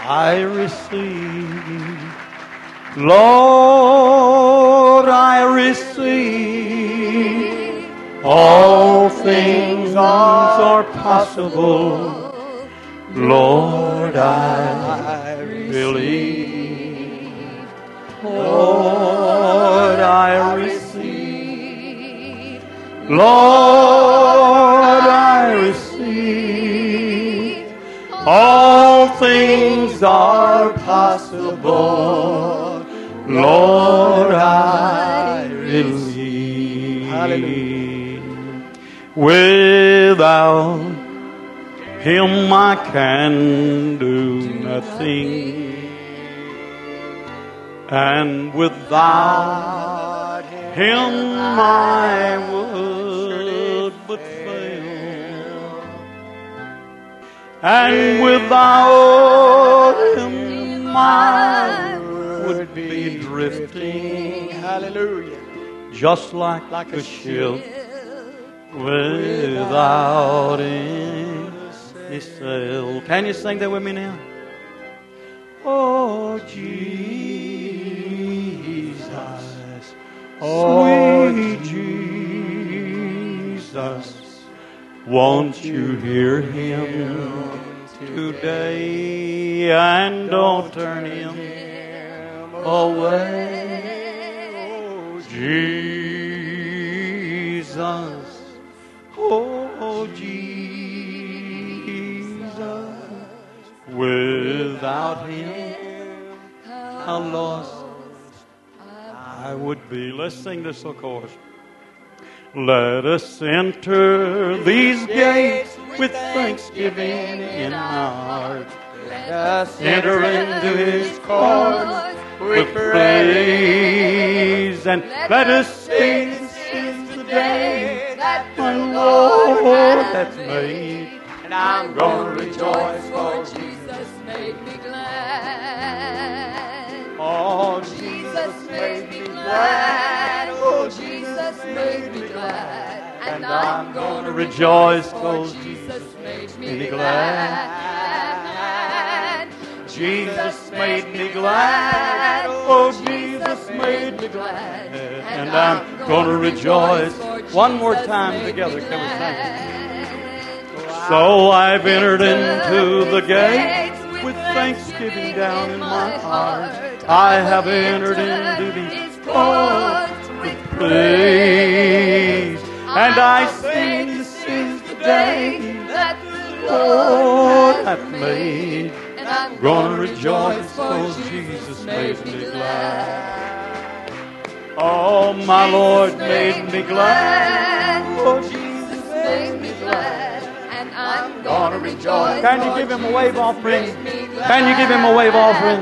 I receive. Lord, I receive. All things are possible. Lord, I believe. Lord, I receive. Lord, I receive. All things are possible. Lord, I believe. Hallelujah. Without Him I can do nothing, and without Him I would but fail, and without Him I would be drifting. Hallelujah. Just like a ship without any sail. Can you sing that with me now? Oh, Jesus, sweet Jesus, won't you hear Him today and don't turn Him away? Jesus, oh Jesus, without Him, how lost I would be. Let's sing this chorus. Let us enter these gates with thanksgiving in our heart. Let us enter into His courts with praise, and let us sing, this is the day that my Lord hath made. And I'm going to rejoice, for Jesus made me glad. Oh, Jesus made me glad. Oh, Jesus made me glad. And I'm going to rejoice, for Jesus made me glad. Jesus made me glad. Oh, Jesus made me glad. And I'm going to rejoice. One more time together. Can we sing? So I've entered into the gates with thanksgiving down in my heart. I have entered into these courts with praise. And I sing, this is the day that the Lord hath made. And I'm Gonna rejoice, for Jesus made me glad. Oh, my Lord made me glad. Oh, Jesus made me glad. And I'm gonna rejoice. Can you give Him a wave offering? Can you give Him a wave offering?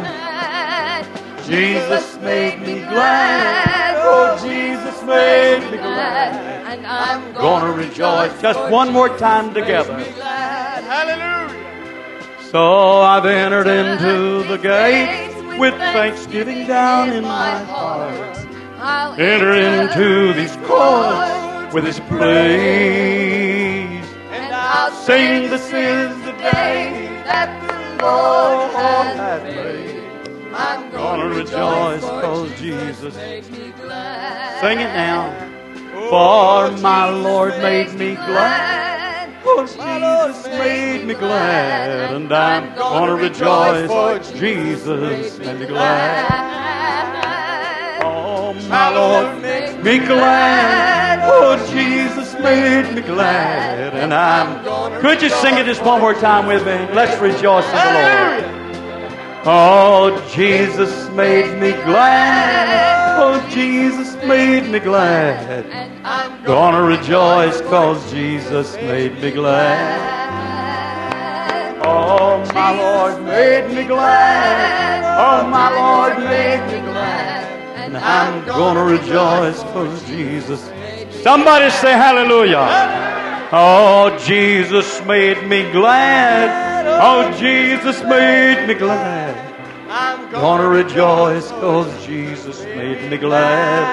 Jesus made me glad. Oh, Jesus made me glad. And I'm Gonna rejoice. Just one more time together. hallelujah. So I've entered into the gates with thanksgiving down in my heart. I'll Enter into these courts with His praise. and I'll Sing, this is the day that the Lord has made. I'm Gonna rejoice, cause Jesus. made me glad. Sing it now. For my Lord made me glad. Oh, Jesus made me glad. And I'm gonna rejoice, for Jesus made me glad. Oh, my Lord made me glad. Oh, Jesus made me glad. And could you sing it just one more time with me? Let's rejoice in the Lord. Oh, Jesus made me glad. Oh, Jesus made me glad. Gonna rejoice, cause Jesus made me glad. Oh, my Lord made me glad. Oh, my Lord made me glad. And I'm gonna rejoice, cause Jesus. Somebody say hallelujah. Oh, Jesus made me glad. Oh, Jesus made me glad. I'm Gonna rejoice, cause Jesus made me glad.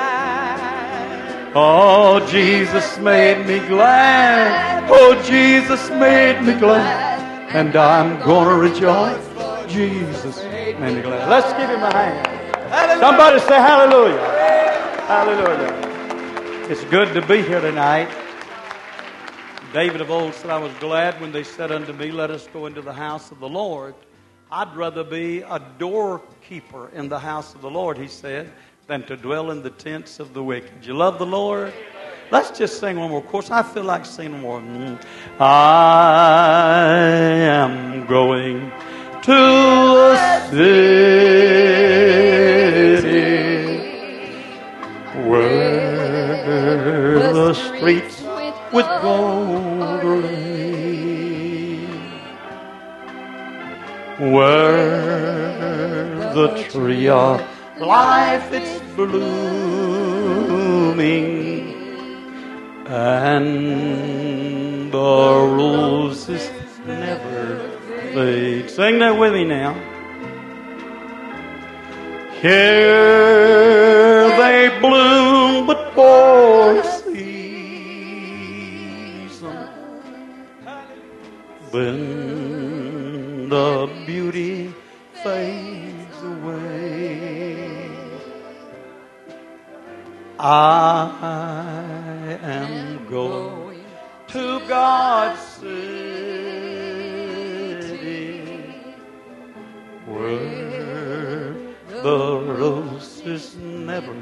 Oh, Jesus made me glad. Oh, Jesus made me glad. And I'm gonna rejoice. Jesus made me glad. Let's give Him a hand. Somebody say hallelujah. Hallelujah. It's good to be here tonight. David of old said, I was glad when they said unto me, let us go into the house of the Lord. I'd rather be a doorkeeper in the house of the Lord, he said, than to dwell in the tents of the wicked. You love the Lord? Let's just sing one more. Of course, I feel like singing more. I am going to a city where the streets with gold are laid, where the tree of life it's blooming, and the roses never fade. Sing that with me now. Here they bloom but for a season, then the beauty fades away. I am going to God's city, where the roses never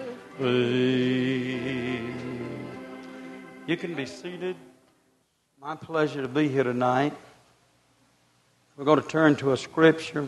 fade. You can be seated. My pleasure to be here tonight. We're going to turn to a scripture,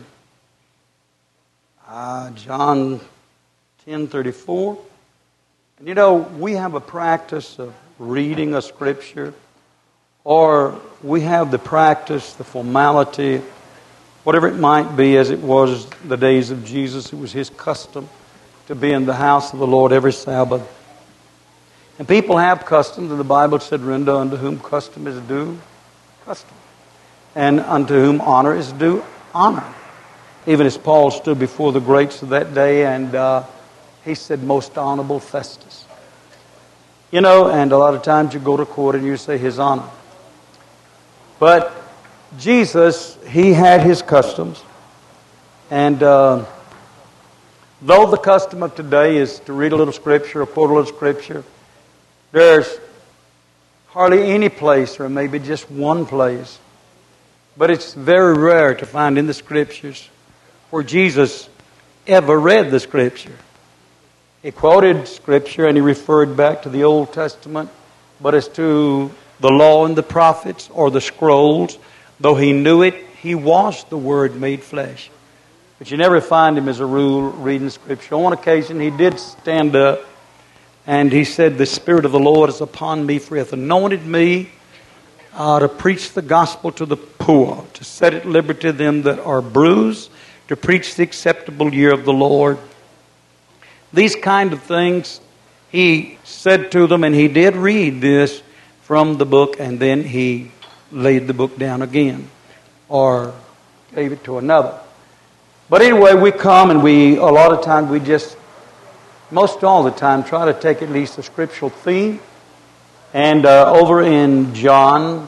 John 10:34. And you know, we have a practice of reading a scripture, or we have the practice, the formality, whatever it might be, as it was the days of Jesus. It was his custom to be in the house of the Lord every Sabbath. And people have customs, and the Bible said, render unto whom custom is due, custom. And unto whom honor is due, honor. Even as Paul stood before the greats of that day, and he said, most honorable Festus. You know, and a lot of times you go to court and you say, his honor. But Jesus, he had his customs. And though the custom of today is to read a little scripture or quote a little scripture, there's hardly any place, or maybe just one place, but it's very rare to find in the scriptures where Jesus ever read the scripture. He quoted scripture and he referred back to the Old Testament, but as to the law and the prophets or the scrolls, though he knew it, he was the Word made flesh. But you never find him as a rule reading scripture. On one occasion he did stand up and he said, the Spirit of the Lord is upon me, for he hath anointed me to preach the gospel to the poor, to set at liberty them that are bruised, to preach the acceptable year of the Lord. These kind of things he said to them, and he did read this from the book, and then he laid the book down again, or gave it to another. But anyway, we come and a lot of times we just, most all the time, try to take at least a scriptural theme. And over in John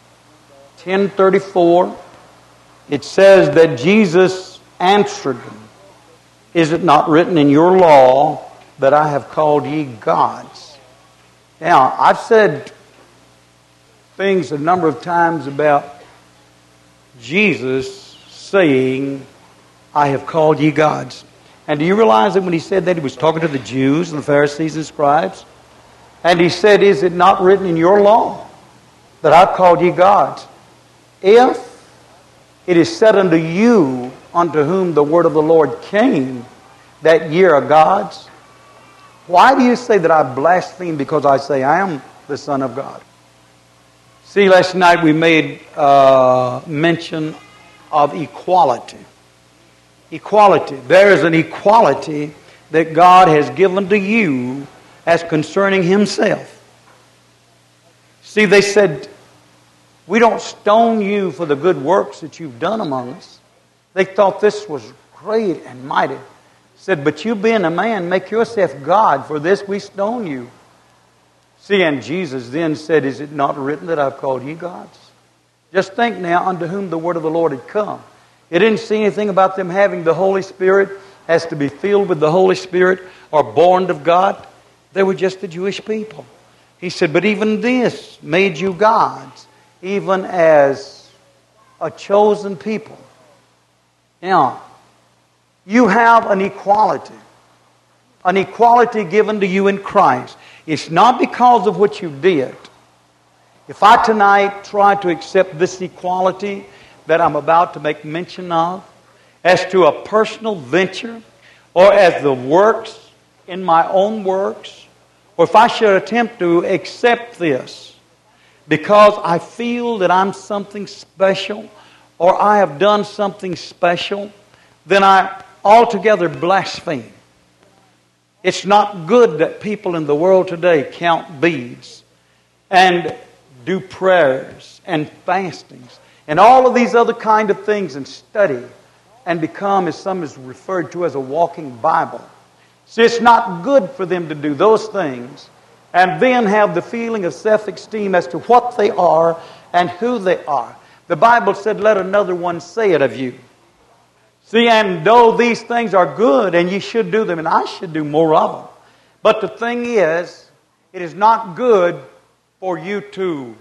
10:34, it says that Jesus answered them, is it not written in your law that I have called ye gods? Now, I've said things a number of times about Jesus saying, I have called ye gods. And do you realize that when he said that, he was talking to the Jews and the Pharisees and scribes? And he said, is it not written in your law that I've called ye gods? If it is said unto you, unto whom the word of the Lord came, that ye are gods, why do you say that I blaspheme because I say I am the Son of God? See, last night we made mention of equality. Equality. There is an equality that God has given to you as concerning Himself. See, they said, we don't stone you for the good works that you've done among us. They thought this was great and mighty. Said, but you being a man, make yourself God, for this we stone you. See, and Jesus then said, is it not written that I've called ye gods? Just think now, unto whom the word of the Lord had come. It didn't say anything about them having the Holy Spirit, has to be filled with the Holy Spirit, or born of God. They were just the Jewish people. He said, but even this made you gods, even as a chosen people. Now, you have an equality given to you in Christ. It's not because of what you did. If I tonight try to accept this equality that I'm about to make mention of as to a personal venture, or as the works in my own works, or if I should attempt to accept this because I feel that I'm something special or I have done something special, then I altogether blaspheme. It's not good that people in the world today count beads and do prayers and fastings and all of these other kind of things and study and become, as some is referred to, as a walking Bible. See, it's not good for them to do those things and then have the feeling of self-esteem as to what they are and who they are. The Bible said, let another one say it of you. See, and though these things are good and you should do them, and I should do more of them, but the thing is, it is not good for you to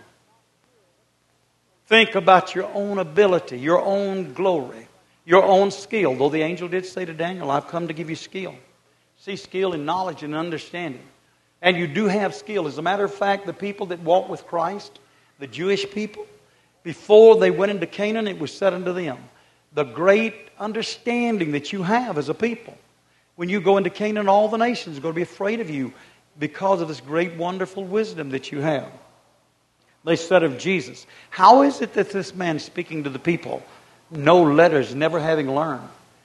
think about your own ability, your own glory, your own skill. Though the angel did say to Daniel, I've come to give you skill. See, skill in knowledge and understanding. And you do have skill. As a matter of fact, the people that walked with Christ, the Jewish people, before they went into Canaan, it was said unto them, the great understanding that you have as a people. When you go into Canaan, all the nations are going to be afraid of you because of this great, wonderful wisdom that you have. They said of Jesus, how is it that this man speaking to the people, no letters, never having learned?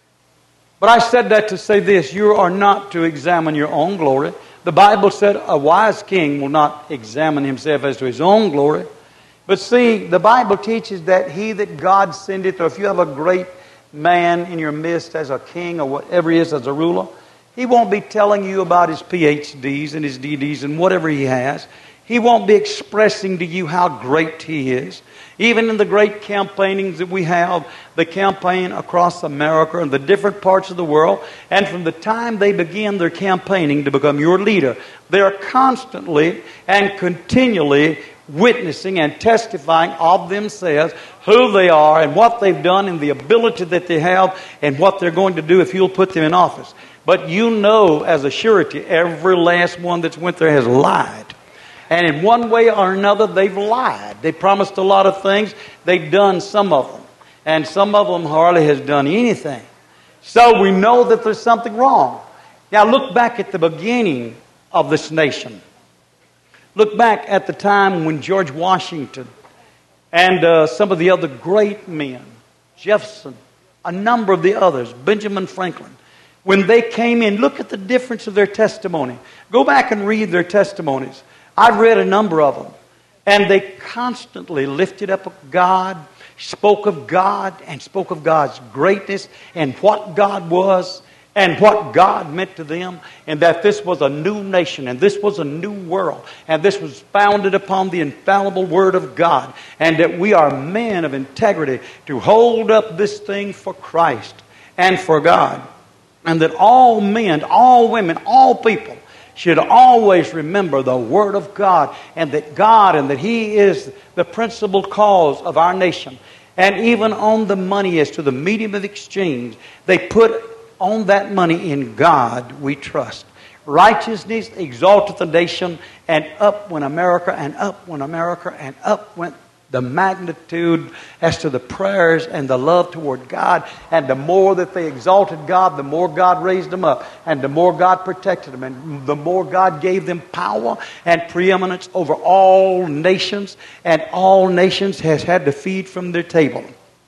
But I said that to say this, you are not to examine your own glory. The Bible said a wise king will not examine himself as to his own glory. But see, the Bible teaches that he that God sendeth, or if you have a great man in your midst as a king or whatever he is as a ruler, he won't be telling you about his PhDs and his DDs and whatever he has. He won't be expressing to you how great he is. Even in the great campaignings that we have, the campaign across America and the different parts of the world, and from the time they begin their campaigning to become your leader, they are constantly and continually witnessing and testifying of themselves, who they are and what they've done and the ability that they have and what they're going to do if you'll put them in office. But you know as a surety, every last one that's went there has lied. And in one way or another, they've lied. They promised a lot of things. They've done some of them. And some of them hardly has done anything. So we know that there's something wrong. Now look back at the beginning of this nation. Look back at the time when George Washington and some of the other great men, Jefferson, a number of the others, Benjamin Franklin, when they came in, look at the difference of their testimony. Go back and read their testimonies. I've read a number of them. And they constantly lifted up God, spoke of God, and spoke of God's greatness and what God was and what God meant to them, and that this was a new nation and this was a new world and this was founded upon the infallible Word of God, and that we are men of integrity to hold up this thing for Christ and for God, and that all men, all women, all people should always remember the Word of God and that He is the principal cause of our nation. And even on the money as to the medium of exchange, they put on that money, in God we trust. Righteousness exalteth the nation, and up went America, and up went America, and up went the magnitude as to the prayers and the love toward God. And the more that they exalted God, the more God raised them up, and the more God protected them, and the more God gave them power and preeminence over all nations, and all nations has had to feed from their table.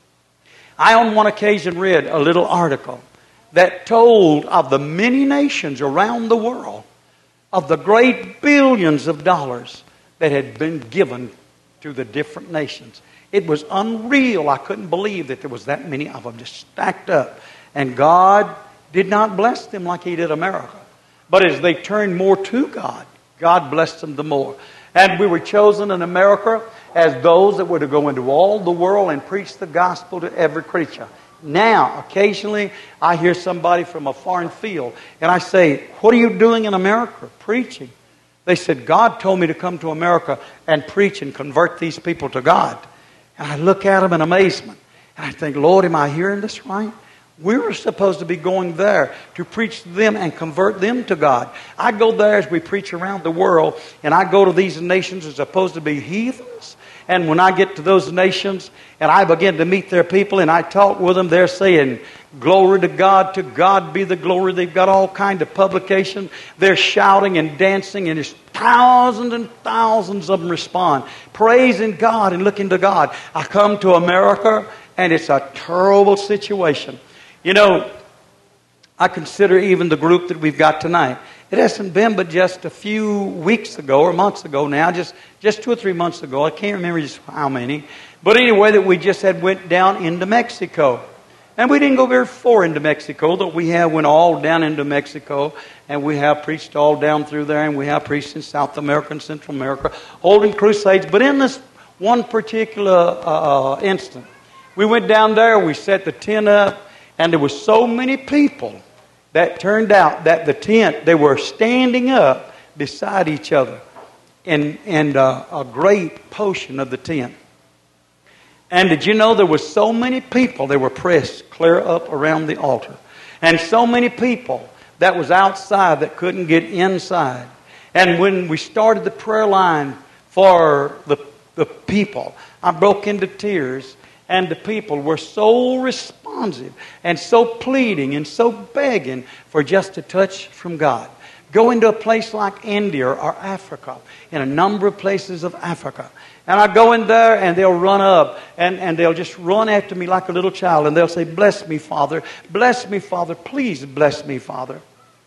I on one occasion read a little article that told of the many nations around the world, of the great billions of dollars that had been given to the different nations. It was unreal. I couldn't believe that there was that many of them just stacked up. And God did not bless them like He did America. But as they turned more to God, God blessed them the more. And we were chosen in America as those that were to go into all the world and preach the gospel to every creature. Now, occasionally, I hear somebody from a foreign field, and I say, what are you doing in America? Preaching. They said, God told me to come to America and preach and convert these people to God. And I look at them in amazement. And I think, Lord, am I hearing this right? We were supposed to be going there to preach to them and convert them to God. I go there as we preach around the world, and I go to these nations as supposed to be heathens. And when I get to those nations and I begin to meet their people and I talk with them, they're saying, glory to God be the glory. They've got all kinds of publications. They're shouting and dancing, and there's thousands and thousands of them respond, praising God and looking to God. I come to America, and it's a terrible situation. You know, I consider even the group that we've got tonight. It hasn't been but just a few weeks ago or months ago now, just 2 or 3 months ago. I can't remember just how many. But anyway, that we just had went down into Mexico. And we didn't go very far into Mexico, but we have went all down into Mexico. And we have preached all down through there. And we have preached in South America and Central America, holding crusades. But in this one particular instant, we went down there, we set the tent up, and there were so many people that turned out that the tent, they were standing up beside each other in a great portion of the tent. And did you know there were so many people, they were pressed clear up around the altar. And so many people that was outside that couldn't get inside. And when we started the prayer line for the people, I broke into tears. And the people were so responsive and so pleading and so begging for just a touch from God. Go into a place like India or Africa, in a number of places of Africa. And I go in there and they'll run up and they'll just run after me like a little child. And they'll say, bless me, Father. Bless me, Father. Please bless me, Father.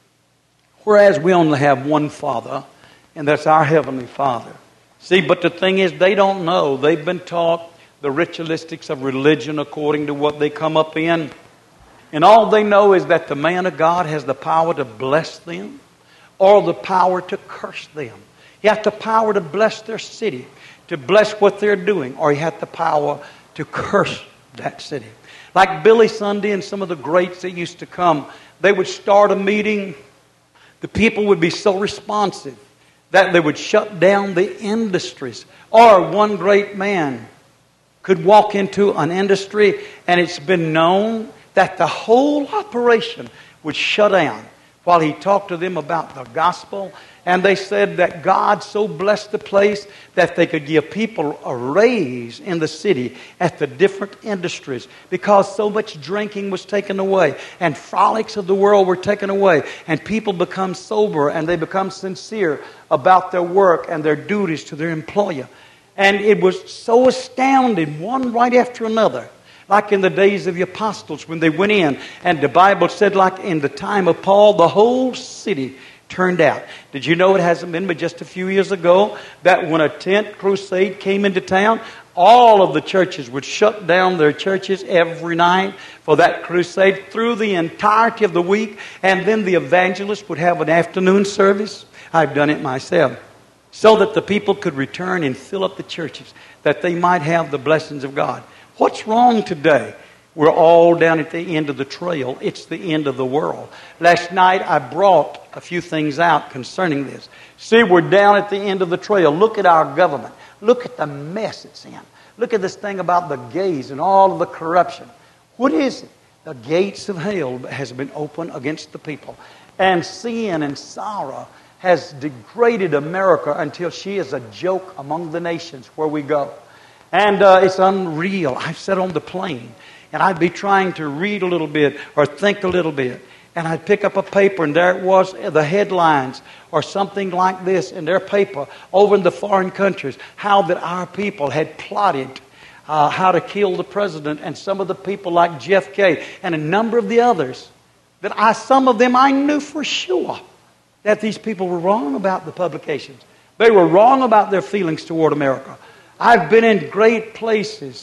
Whereas we only have one Father, and that's our Heavenly Father. See, but the thing is, they don't know. They've been taught the ritualistics of religion according to what they come up in. And all they know is that the man of God has the power to bless them or the power to curse them. He has the power to bless their city, to bless what they're doing, or he has the power to curse that city. Like Billy Sunday and some of the greats that used to come, they would start a meeting. The people would be so responsive that they would shut down the industries. Or one great man could walk into an industry, and it's been known that the whole operation would shut down while he talked to them about the gospel. And they said that God so blessed the place that they could give people a raise in the city at the different industries because so much drinking was taken away and frolics of the world were taken away, and people become sober and they become sincere about their work and their duties to their employer. And it was so astounding, one right after another. Like in the days of the apostles when they went in. And the Bible said like in the time of Paul, the whole city turned out. Did you know it hasn't been but just a few years ago that when a tent crusade came into town, all of the churches would shut down their churches every night for that crusade through the entirety of the week. And then the evangelist would have an afternoon service. I've done it myself. So that the people could return and fill up the churches, that they might have the blessings of God. What's wrong today? We're all down at the end of the trail. It's the end of the world. Last night I brought a few things out concerning this. See, we're down at the end of the trail. Look at our government. Look at the mess it's in. Look at this thing about the gays and all of the corruption. What is it? The gates of hell has been opened against the people. And sin and sorrow has degraded America until she is a joke among the nations where we go. And it's unreal. I've sat on the plane, and I'd be trying to read a little bit or think a little bit. And I'd pick up a paper, and there it was, the headlines or something like this in their paper over in the foreign countries, how that our people had plotted how to kill the president and some of the people like Jeff Kay and a number of the others. That some of them I knew for sure that these people were wrong about the publications. They were wrong about their feelings toward America. I've been in great places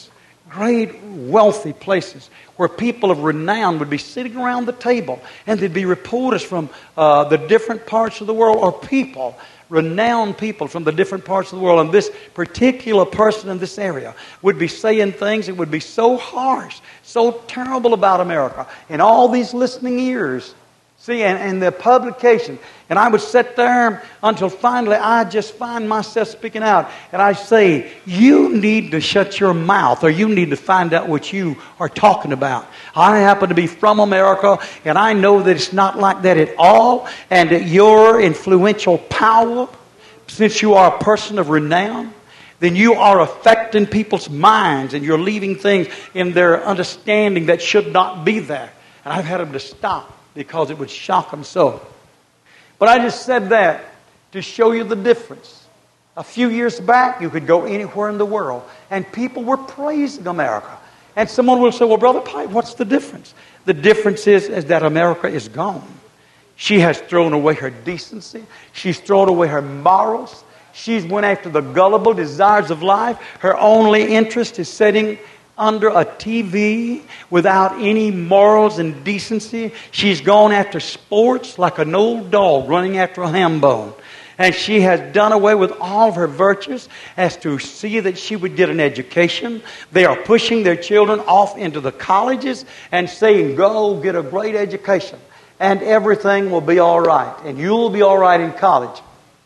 great wealthy places where people of renown would be sitting around the table, and there'd be reporters from the different parts of the world, or people, renowned people from the different parts of the world, and this particular person in this area would be saying things that would be so harsh, so terrible about America, and all these listening ears, see, and the publication. And I would sit there until finally I just find myself speaking out. And I say, you need to shut your mouth, or you need to find out what you are talking about. I happen to be from America, and I know that it's not like that at all. And that your influential power, since you are a person of renown, then you are affecting people's minds, and you're leaving things in their understanding that should not be there. And I've had them to stop because it would shock them so. But I just said that to show you the difference. A few years back, you could go anywhere in the world, and people were praising America. And someone will say, well, Brother Pike, what's the difference? The difference is that America is gone. She has thrown away her decency. She's thrown away her morals. She's went after the gullible desires of life. Her only interest is sitting under a TV without any morals and decency. She's gone after sports like an old dog running after a ham bone. And she has done away with all of her virtues as to see that she would get an education. They are pushing their children off into the colleges and saying, go get a great education and everything will be all right. And you'll be all right in college.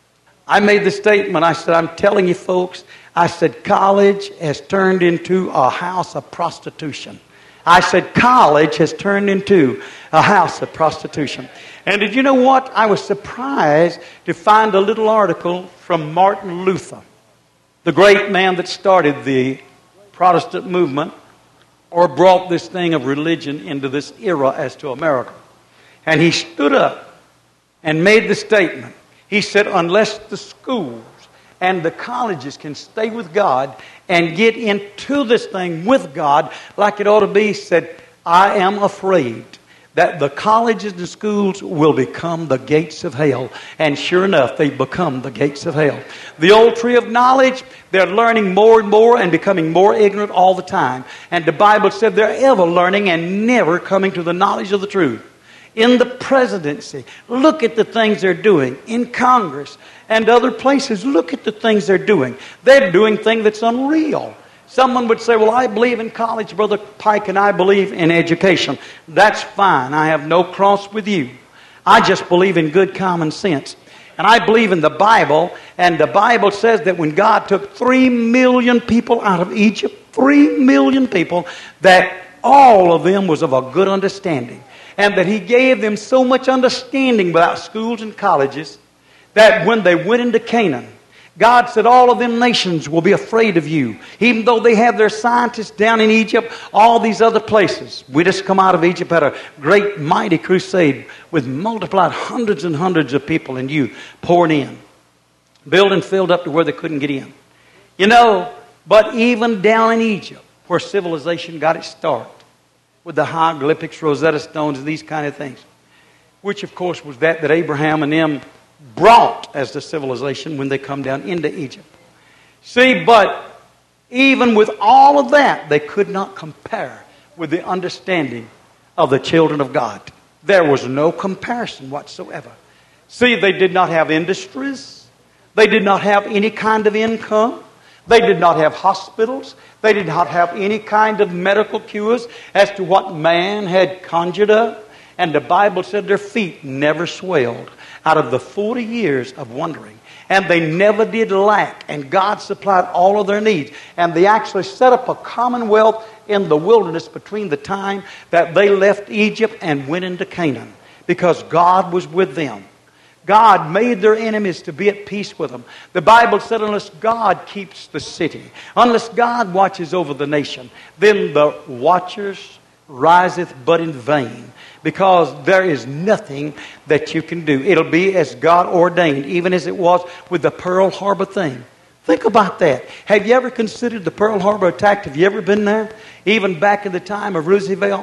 I made the statement, I said, I'm telling you folks, I said, college has turned into a house of prostitution. I said, college has turned into a house of prostitution. And did you know what? I was surprised to find a little article from Martin Luther, the great man that started the Protestant movement, or brought this thing of religion into this era as to America. And he stood up and made the statement. He said, unless the schools and the colleges can stay with God and get into this thing with God like it ought to be, he said, I am afraid that the colleges and schools will become the gates of hell. And sure enough, they become the gates of hell. The old tree of knowledge, they're learning more and more and becoming more ignorant all the time. And the Bible said they're ever learning and never coming to the knowledge of the truth. In the presidency, look at the things they're doing. In Congress and other places, look at the things they're doing. They're doing things that's unreal. Someone would say, well, I believe in college, Brother Pike, and I believe in education. That's fine. I have no cross with you. I just believe in good common sense. And I believe in the Bible, and the Bible says that when God took 3 million people out of Egypt, 3 million people, that all of them was of a good understanding. And that He gave them so much understanding without schools and colleges that when they went into Canaan, God said all of them nations will be afraid of you. Even though they have their scientists down in Egypt, all these other places. We just come out of Egypt, had a great mighty crusade with multiplied hundreds and hundreds of people and you pouring in. Building filled up to where they couldn't get in. You know, but even down in Egypt, where civilization got its start, with the hieroglyphics, Rosetta Stones, and these kind of things. Which, of course, was that Abraham and them brought as the civilization when they come down into Egypt. See, but even with all of that, they could not compare with the understanding of the children of God. There was no comparison whatsoever. See, they did not have industries. They did not have any kind of income. They did not have hospitals. They did not have any kind of medical cures as to what man had conjured up. And the Bible said their feet never swelled out of the 40 years of wandering. And they never did lack. And God supplied all of their needs. And they actually set up a commonwealth in the wilderness between the time that they left Egypt and went into Canaan. Because God was with them. God made their enemies to be at peace with them. The Bible said unless God keeps the city, unless God watches over the nation, then the watchers riseth but in vain. Because there is nothing that you can do. It'll be as God ordained, even as it was with the Pearl Harbor thing. Think about that. Have you ever considered the Pearl Harbor attack? Have you ever been there? Even back in the time of Roosevelt?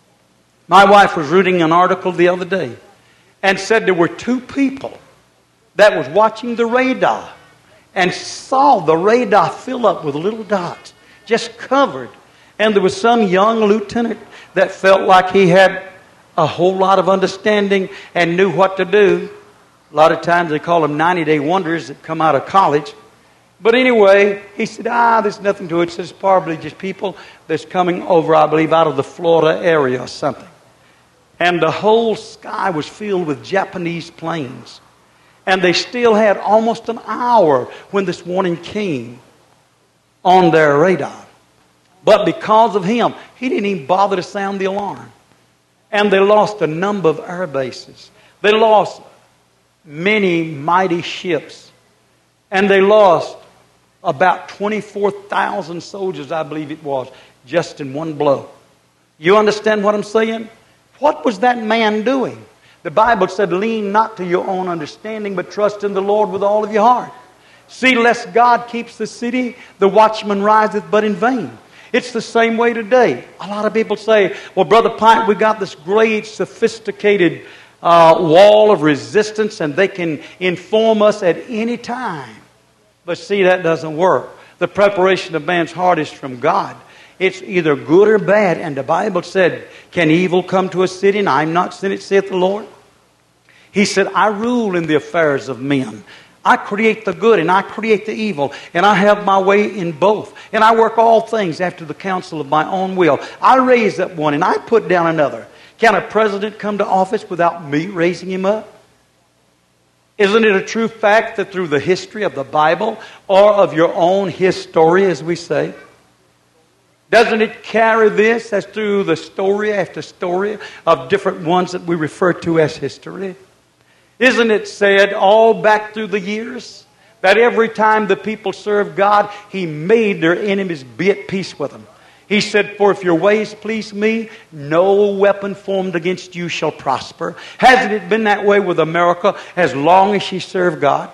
My wife was reading an article the other day and said there were 2 people that was watching the radar and saw the radar fill up with little dots, just covered. And there was some young lieutenant that felt like he had a whole lot of understanding and knew what to do. A lot of times they call them 90-day wonders that come out of college. But anyway, he said, there's nothing to it. It's probably just people that's coming over, I believe, out of the Florida area or something. And the whole sky was filled with Japanese planes. And they still had almost an hour when this warning came on their radar. But because of him, he didn't even bother to sound the alarm. And they lost a number of air bases. They lost many mighty ships. And they lost about 24,000 soldiers, I believe it was, just in one blow. You understand what I'm saying? What was that man doing? The Bible said, lean not to your own understanding, but trust in the Lord with all of your heart. See, lest God keeps the city, the watchman riseth but in vain. It's the same way today. A lot of people say, well, Brother Pike, we got this great, sophisticated wall of resistance, and they can inform us at any time. But see, that doesn't work. The preparation of man's heart is from God. It's either good or bad. And the Bible said, can evil come to a city and I'm not sent it, saith the Lord? He said, I rule in the affairs of men. I create the good and I create the evil. And I have my way in both. And I work all things after the counsel of my own will. I raise up one and I put down another. Can a president come to office without me raising him up? Isn't it a true fact that through the history of the Bible, or of your own history, as we say, doesn't it carry this as through the story after story of different ones that we refer to as history? Isn't it said all back through the years that every time the people served God, He made their enemies be at peace with them? He said, for if your ways please me, no weapon formed against you shall prosper. Hasn't it been that way with America as long as she served God?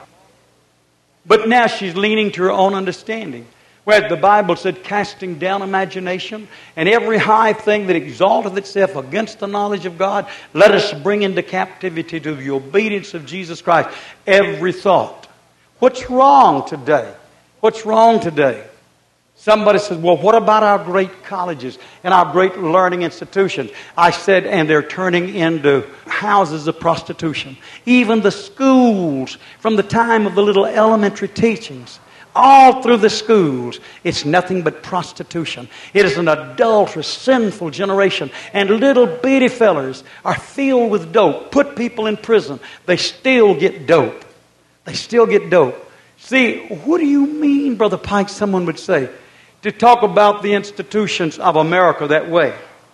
But now she's leaning to her own understanding. Whereas the Bible said, casting down imagination and every high thing that exalteth itself against the knowledge of God, let us bring into captivity to the obedience of Jesus Christ every thought. What's wrong today? What's wrong today? Somebody says, well, what about our great colleges and our great learning institutions? I said, and they're turning into houses of prostitution. Even the schools, from the time of the little elementary teachings, all through the schools, it's nothing but prostitution. It is an adulterous, sinful generation. And little bitty fellers are filled with dope. Put people in prison. They still get dope. They still get dope. See, what do you mean, Brother Pike, someone would say, to talk about the institutions of America that way?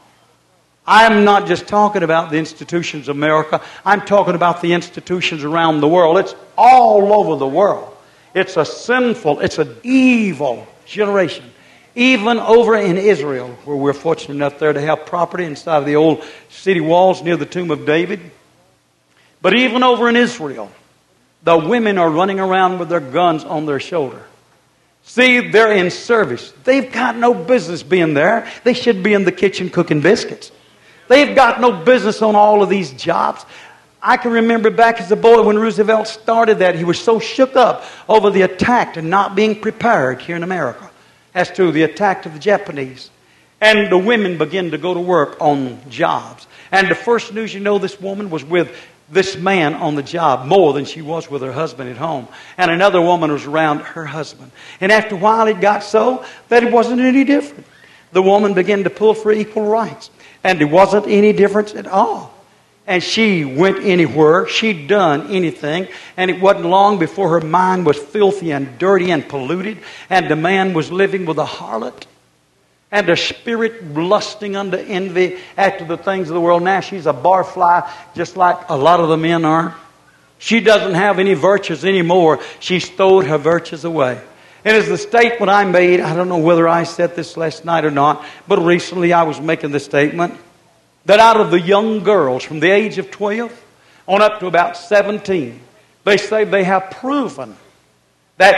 I'm not just talking about the institutions of America. I'm talking about the institutions around the world. It's all over the world. It's a sinful, it's an evil generation. Even over in Israel, where we're fortunate enough there to have property inside of the old city walls near the tomb of David. But even over in Israel, the women are running around with their guns on their shoulder. See, they're in service. They've got no business being there. They should be in the kitchen cooking biscuits. They've got no business on all of these jobs. I can remember back as a boy when Roosevelt started that, he was so shook up over the attack and not being prepared here in America as to the attack of the Japanese. And the women began to go to work on jobs. And the first news you know, this woman was with this man on the job more than she was with her husband at home. And another woman was around her husband. And after a while it got so that it wasn't any different. The woman began to pull for equal rights. And there wasn't any difference at all. And she went anywhere. She'd done anything. And it wasn't long before her mind was filthy and dirty and polluted. And the man was living with a harlot. And her spirit lusting unto envy after the things of the world. Now she's a barfly, just like a lot of the men are. She doesn't have any virtues anymore. She stowed her virtues away. And as the statement I made, I don't know whether I said this last night or not, but recently I was making the statement that out of the young girls from the age of 12 on up to about 17, they say they have proven that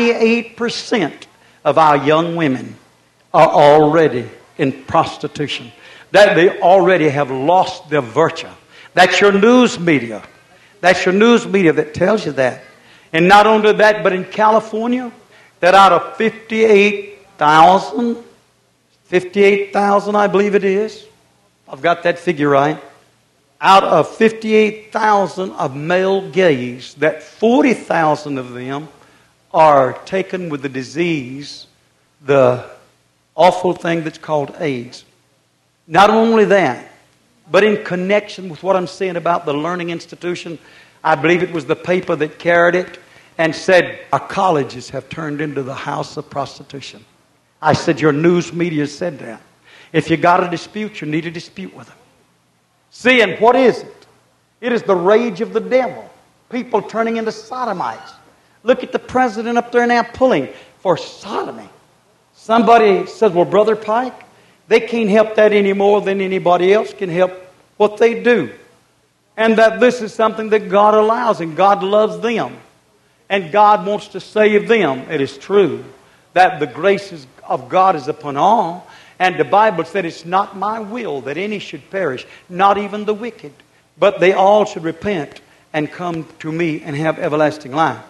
98% of our young women are already in prostitution. That they already have lost their virtue. That's your news media. That's your news media that tells you that. And not only that, but in California, that out of 58,000 58,000, I believe it is. I've got that figure right. Out of 58,000 of male gays, that 40,000 of them are taken with the disease, the awful thing that's called AIDS. Not only that, but in connection with what I'm saying about the learning institution, I believe it was the paper that carried it and said, our colleges have turned into the house of prostitution. I said, your news media said that. If you got a dispute, you need to dispute with them. See, and what is it? It is the rage of the devil. People turning into sodomites. Look at the president up there now pulling for sodomy. Somebody says, well, Brother Pike, they can't help that any more than anybody else can help what they do. And that this is something that God allows, and God loves them. And God wants to save them. It is true that the grace of God is upon all. And the Bible said, it's not my will that any should perish, not even the wicked, but they all should repent and come to me and have everlasting life.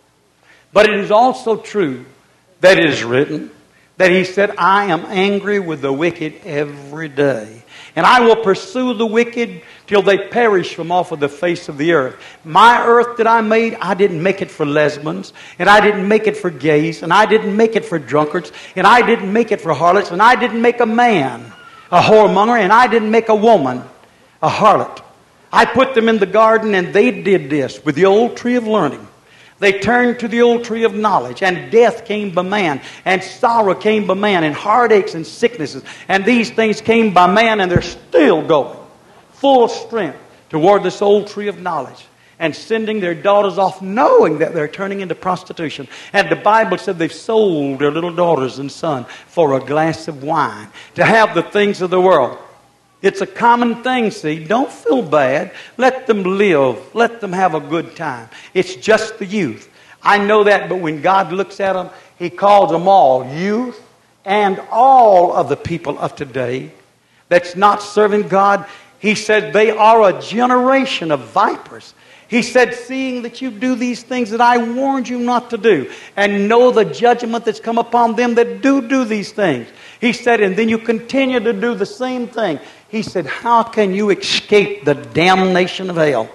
But it is also true that it is written that He said, I am angry with the wicked every day. And I will pursue the wicked till they perish from off of the face of the earth. My earth that I made, I didn't make it for lesbians, and I didn't make it for gays, and I didn't make it for drunkards, and I didn't make it for harlots, and I didn't make a man a whoremonger, and I didn't make a woman a harlot. I put them in the garden, and they did this with the old tree of learning. They turned to the old tree of knowledge, and death came by man, and sorrow came by man, and heartaches and sicknesses. And these things came by man, and they're still going full strength toward this old tree of knowledge and sending their daughters off knowing that they're turning into prostitution. And the Bible said they've sold their little daughters and sons for a glass of wine to have the things of the world. It's a common thing, see. Don't feel bad. Let them live. Let them have a good time. It's just the youth. I know that, but when God looks at them, He calls them all youth and all of the people of today that's not serving God. He said they are a generation of vipers. He said, seeing that you do these things that I warned you not to do, and know the judgment that's come upon them that do these things. He said, and then you continue to do the same thing. He said, how can you escape the damnation of hell?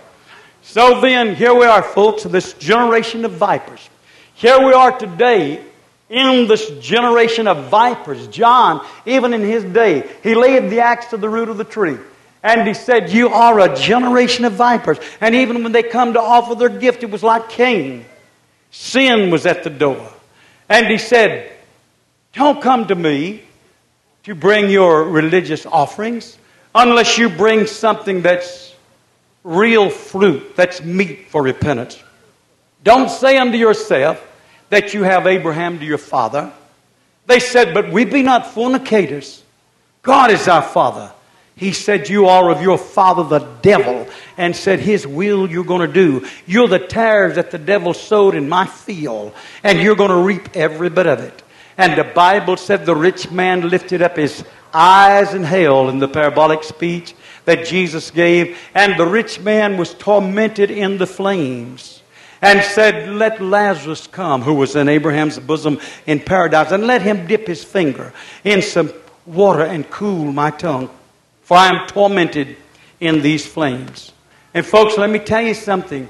So then, here we are, folks, this generation of vipers. Here we are today in this generation of vipers. John, even in his day, he laid the axe to the root of the tree. And he said, you are a generation of vipers. And even when they come to offer their gift, it was like Cain. Sin was at the door. And he said, don't come to me to bring your religious offerings unless you bring something that's real fruit, that's meat for repentance. Don't say unto yourself that you have Abraham to your father. They said, but we be not fornicators. God is our father. He said, you are of your father the devil, and said his will you're going to do. You're the tares that the devil sowed in my field, and you're going to reap every bit of it. And the Bible said the rich man lifted up his eyes in hell in the parabolic speech that Jesus gave, and the rich man was tormented in the flames, and said, let Lazarus come, who was in Abraham's bosom in paradise, and let him dip his finger in some water and cool my tongue, for I am tormented in these flames. And folks, let me tell you something.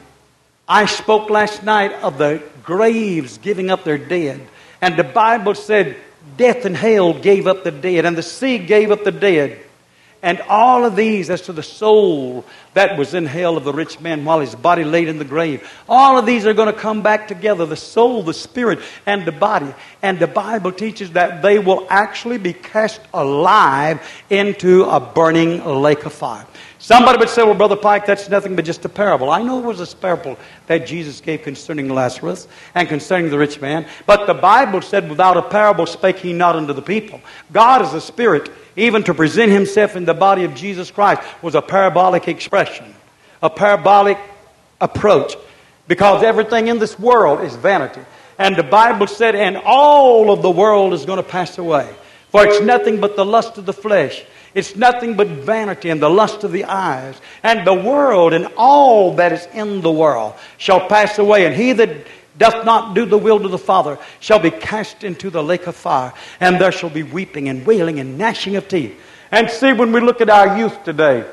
I spoke last night of the graves giving up their dead. And the Bible said death and hell gave up the dead, and the sea gave up the dead. And all of these, as to the soul that was in hell of the rich man while his body laid in the grave, all of these are going to come back together, the soul, the spirit, and the body. And the Bible teaches that they will actually be cast alive into a burning lake of fire. Somebody would say, well, Brother Pike, that's nothing but just a parable. I know it was a parable that Jesus gave concerning Lazarus and concerning the rich man. But the Bible said, without a parable spake He not unto the people. God is a spirit. Even to present Himself in the body of Jesus Christ was a parabolic expression, a parabolic approach. Because everything in this world is vanity. And the Bible said, and all of the world is going to pass away. For it's nothing but the lust of the flesh. It's nothing but vanity and the lust of the eyes. And the world and all that is in the world shall pass away. And He that doth not do the will of the Father shall be cast into the lake of fire, and there shall be weeping and wailing and gnashing of teeth. And see, when we look at our youth today,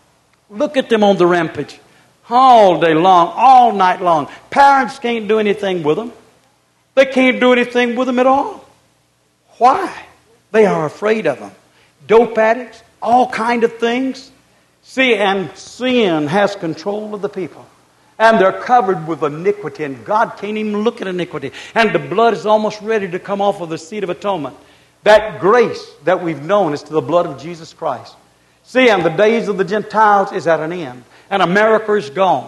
look at them on the rampage all day long, all night long. Parents can't do anything with them. They can't do anything with them at all. Why? They are afraid of them. Dope addicts, all kind of things. See, and sin has control of the people. And they're covered with iniquity, and God can't even look at iniquity. And the blood is almost ready to come off of the seat of atonement. That grace that we've known is to the blood of Jesus Christ. See, and the days of the Gentiles is at an end. And America is gone.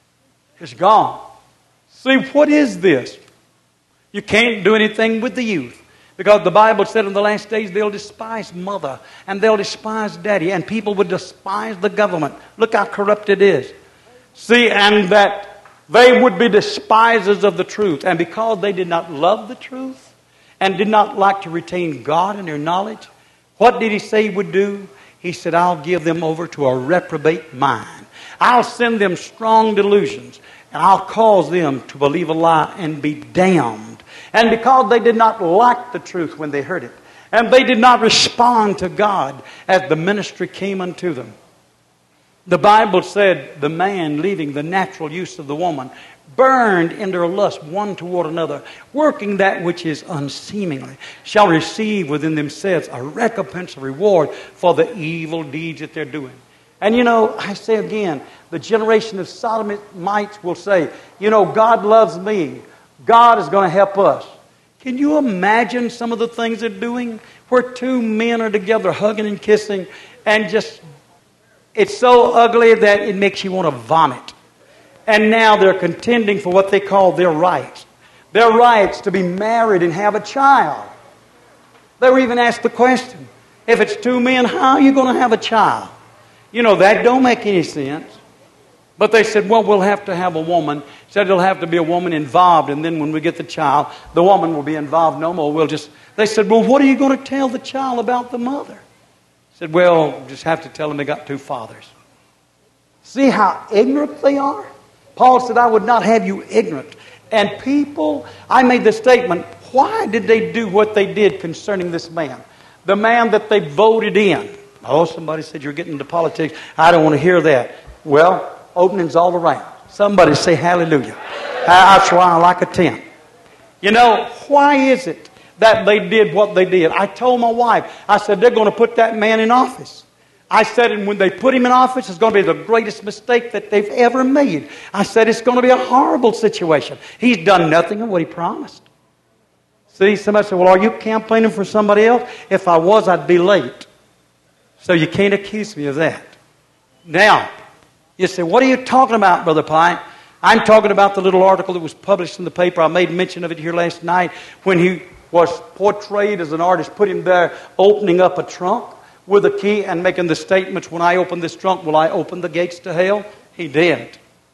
It's gone. See, what is this? You can't do anything with the youth. Because the Bible said in the last days they'll despise mother and they'll despise daddy, and people would despise the government. Look how corrupt it is. See, and that they would be despisers of the truth. And because they did not love the truth and did not like to retain God in their knowledge, what did he say he would do? He said, I'll give them over to a reprobate mind. I'll send them strong delusions, and I'll cause them to believe a lie and be damned. And because they did not like the truth when they heard it, and they did not respond to God as the ministry came unto them, the Bible said the man, leaving the natural use of the woman, burned in their lust one toward another, working that which is unseemly, shall receive within themselves a recompense of reward for the evil deeds that they're doing. And you know, I say again, the generation of Sodomites will say, you know, God loves me. God is going to help us. Can you imagine some of the things they're doing where two men are together hugging and kissing, and just, it's so ugly that it makes you want to vomit. And now they're contending for what they call their rights. Their rights to be married and have a child. They were even asked the question, if it's two men, how are you going to have a child? You know, that don't make any sense. But they said, well, we'll have to have a woman. Said there'll have to be a woman involved, and then when we get the child, the woman will be involved no more. They said, well, what are you going to tell the child about the mother? Said, well, just have to tell them they got two fathers. See how ignorant they are? Paul said, I would not have you ignorant. And people, I made the statement, why did they do what they did concerning this man? The man that they voted in. Oh, somebody said you're getting into politics. I don't want to hear that. Well, openings all around. Somebody say hallelujah. That's why I like a tent. You know, why is it that they did what they did? I told my wife, I said, they're going to put that man in office. I said, and when they put him in office, it's going to be the greatest mistake that they've ever made. I said, it's going to be a horrible situation. He's done nothing of what he promised. See, somebody said, well, are you campaigning for somebody else? If I was, I'd be late. So you can't accuse me of that. Now, you say, what are you talking about, Brother Pye? I'm talking about the little article that was published in the paper. I made mention of it here last night when he was portrayed as an artist, put him there opening up a trunk with a key and making the statements, when I open this trunk, will I open the gates to hell? He did.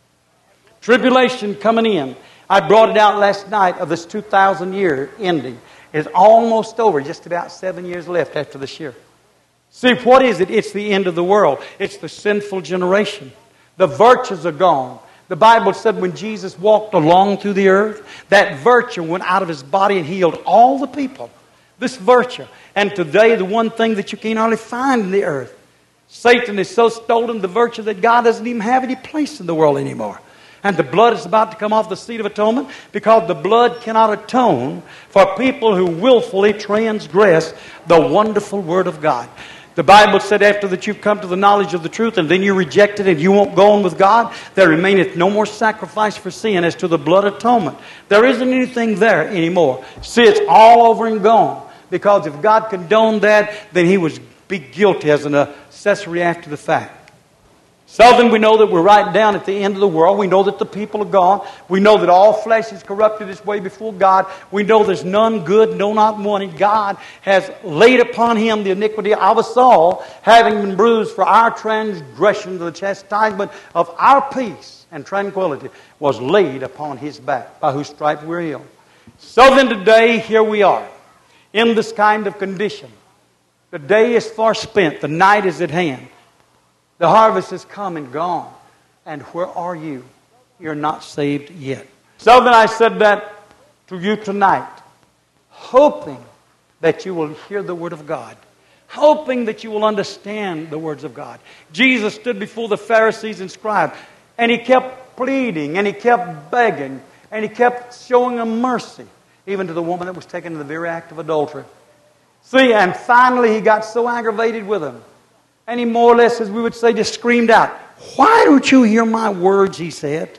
Tribulation coming in. I brought it out last night of this 2,000 year ending. It's almost over, just about 7 years left after this year. See, what is it? It's the end of the world. It's the sinful generation. The virtues are gone. The Bible said when Jesus walked along through the earth, that virtue went out of his body and healed all the people. This virtue. And today, the one thing that you can hardly find in the earth, Satan has so stolen the virtue that God doesn't even have any place in the world anymore. And the blood is about to come off the seat of atonement because the blood cannot atone for people who willfully transgress the wonderful Word of God. The Bible said after that you've come to the knowledge of the truth and then you reject it and you won't go on with God, there remaineth no more sacrifice for sin as to the blood atonement. There isn't anything there anymore. See, it's all over and gone. Because if God condoned that, then he would be guilty as an accessory after the fact. So then we know that we're right down at the end of the world. We know that the people are gone. We know that all flesh is corrupted its way before God. We know there's none good, no not one. And God has laid upon him the iniquity of us all, having been bruised for our transgression. The chastisement of our peace and tranquility was laid upon his back, by whose stripes we're healed. So then today, here we are, in this kind of condition. The day is far spent. The night is at hand. The harvest is come and gone. And where are you? You're not saved yet. So then I said that to you tonight, hoping that you will hear the Word of God, hoping that you will understand the words of God. Jesus stood before the Pharisees and scribes, and He kept pleading, and He kept begging, and He kept showing them mercy, even to the woman that was taken in the very act of adultery. See, and finally He got so aggravated with them, and He more or less, as we would say, just screamed out, "Why don't you hear my words?" He said.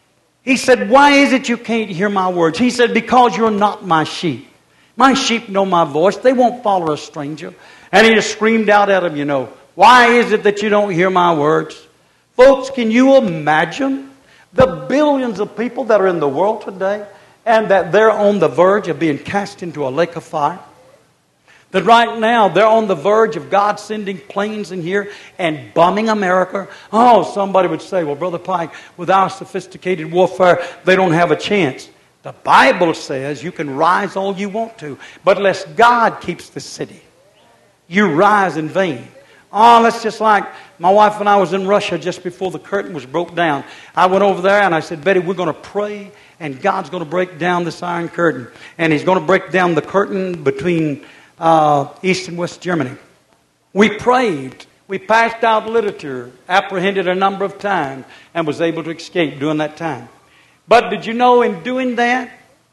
He said, "Why is it you can't hear my words?" He said, "Because you're not my sheep. My sheep know my voice. They won't follow a stranger." And He just screamed out at them, "Why is it that you don't hear my words?" Folks, can you imagine the billions of people that are in the world today and that they're on the verge of being cast into a lake of fire? That right now they're on the verge of God sending planes in here and bombing America. Oh, somebody would say, "Well, Brother Pike, with our sophisticated warfare, they don't have a chance." The Bible says you can rise all you want to, but unless God keeps the city, you rise in vain. Oh, that's just like my wife and I was in Russia just before the curtain was broke down. I went over there and I said, "Betty, we're going to pray and God's going to break down this iron curtain." And He's going to break down the curtain between East and West Germany. We prayed. We passed out literature, apprehended a number of times, and was able to escape during that time. But did you know in doing that,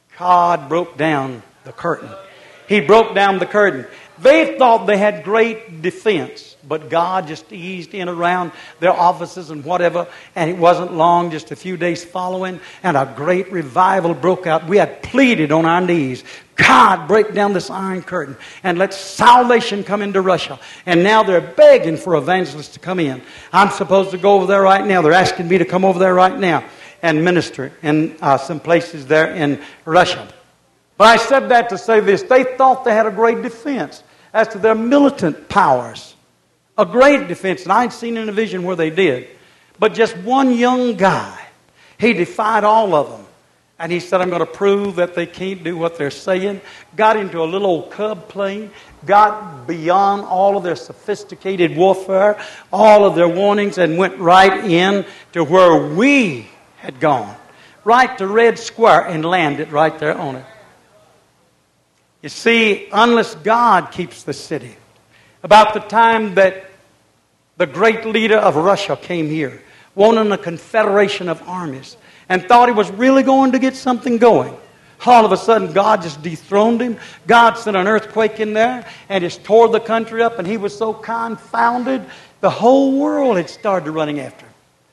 God broke down the curtain. He broke down the curtain. They thought they had great defense, but God just eased in around their offices and whatever, and it wasn't long, just a few days following, and a great revival broke out. We had pleaded on our knees, "God, break down this iron curtain and let salvation come into Russia." And now they're begging for evangelists to come in. I'm supposed to go over there right now. They're asking me to come over there right now and minister in some places there in Russia. But I said that to say this. They thought they had a great defense as to their militant powers. A great defense. And I'd seen in a vision where they did. But just one young guy, he defied all of them. And he said, "I'm going to prove that they can't do what they're saying." Got into a little old Cub plane. Got beyond all of their sophisticated warfare, all of their warnings, and went right in to where we had gone. Right to Red Square and landed right there on it. You see, unless God keeps the city, about the time that the great leader of Russia came here, wanting a confederation of armies, and thought he was really going to get something going, all of a sudden God just dethroned him. God sent an earthquake in there and just tore the country up, and he was so confounded, the whole world had started running after him.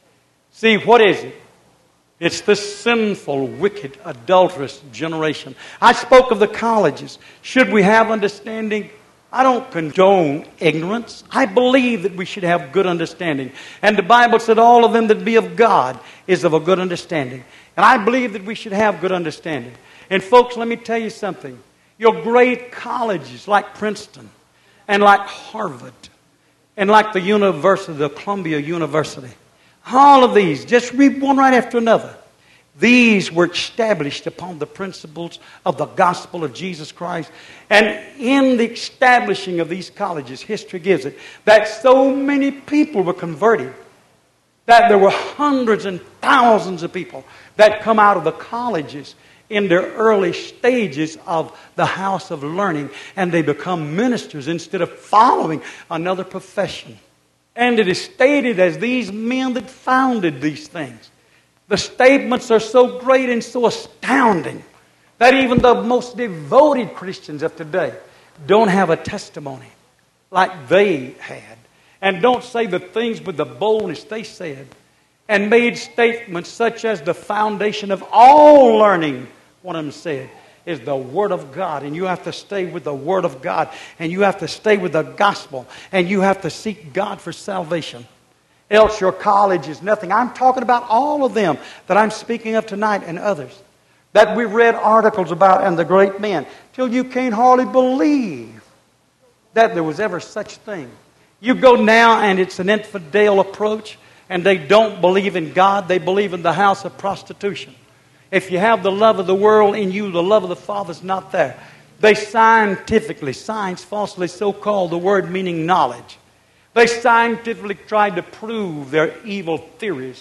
See, what is it? It's this sinful, wicked, adulterous generation. I spoke of the colleges. Should we have understanding? I don't condone ignorance. I believe that we should have good understanding. And the Bible said all of them that be of God is of a good understanding. And I believe that we should have good understanding. And folks, let me tell you something. Your great colleges like Princeton and like Harvard and like the University, the Columbia University, all of these, just read one right after another. These were established upon the principles of the gospel of Jesus Christ. And in the establishing of these colleges, history gives it, that so many people were converted, that there were hundreds and thousands of people that come out of the colleges in their early stages of the house of learning, and they become ministers instead of following another profession. And it is stated as these men that founded these things. The statements are so great and so astounding that even the most devoted Christians of today don't have a testimony like they had. And don't say the things with the boldness they said. And made statements such as the foundation of all learning, one of them said, is the Word of God. And you have to stay with the Word of God. And you have to stay with the gospel. And you have to seek God for salvation. Else your college is nothing. I'm talking about all of them that I'm speaking of tonight and others that we've read articles about and the great men, till you can't hardly believe that there was ever such thing. You go now and it's an infidel approach, and they don't believe in God. They believe in the house of prostitution. If you have the love of the world in you, the love of the Father's not there. They scientifically, science falsely so-called, the word meaning knowledge. They scientifically tried to prove their evil theories.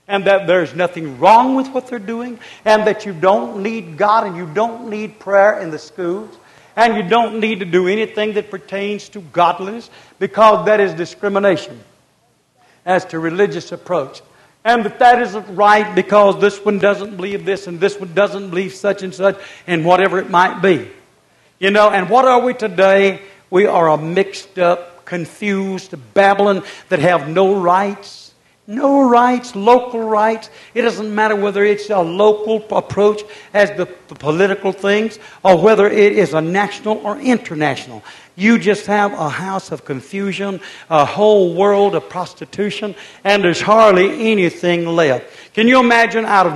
and that there's nothing wrong with what they're doing, and that you don't need God and you don't need prayer in the schools, and you don't need to do anything that pertains to godliness, because that is discrimination as to religious approach. And that isn't right because this one doesn't believe this and this one doesn't believe such and such, and whatever it might be. You know, and what are we today? We are a mixed up, confused Babylon that have no rights. No rights, local rights. It doesn't matter whether it's a local approach as the political things or whether it is a national or international. You just have a house of confusion, a whole world of prostitution, and there's hardly anything left. Can you imagine out of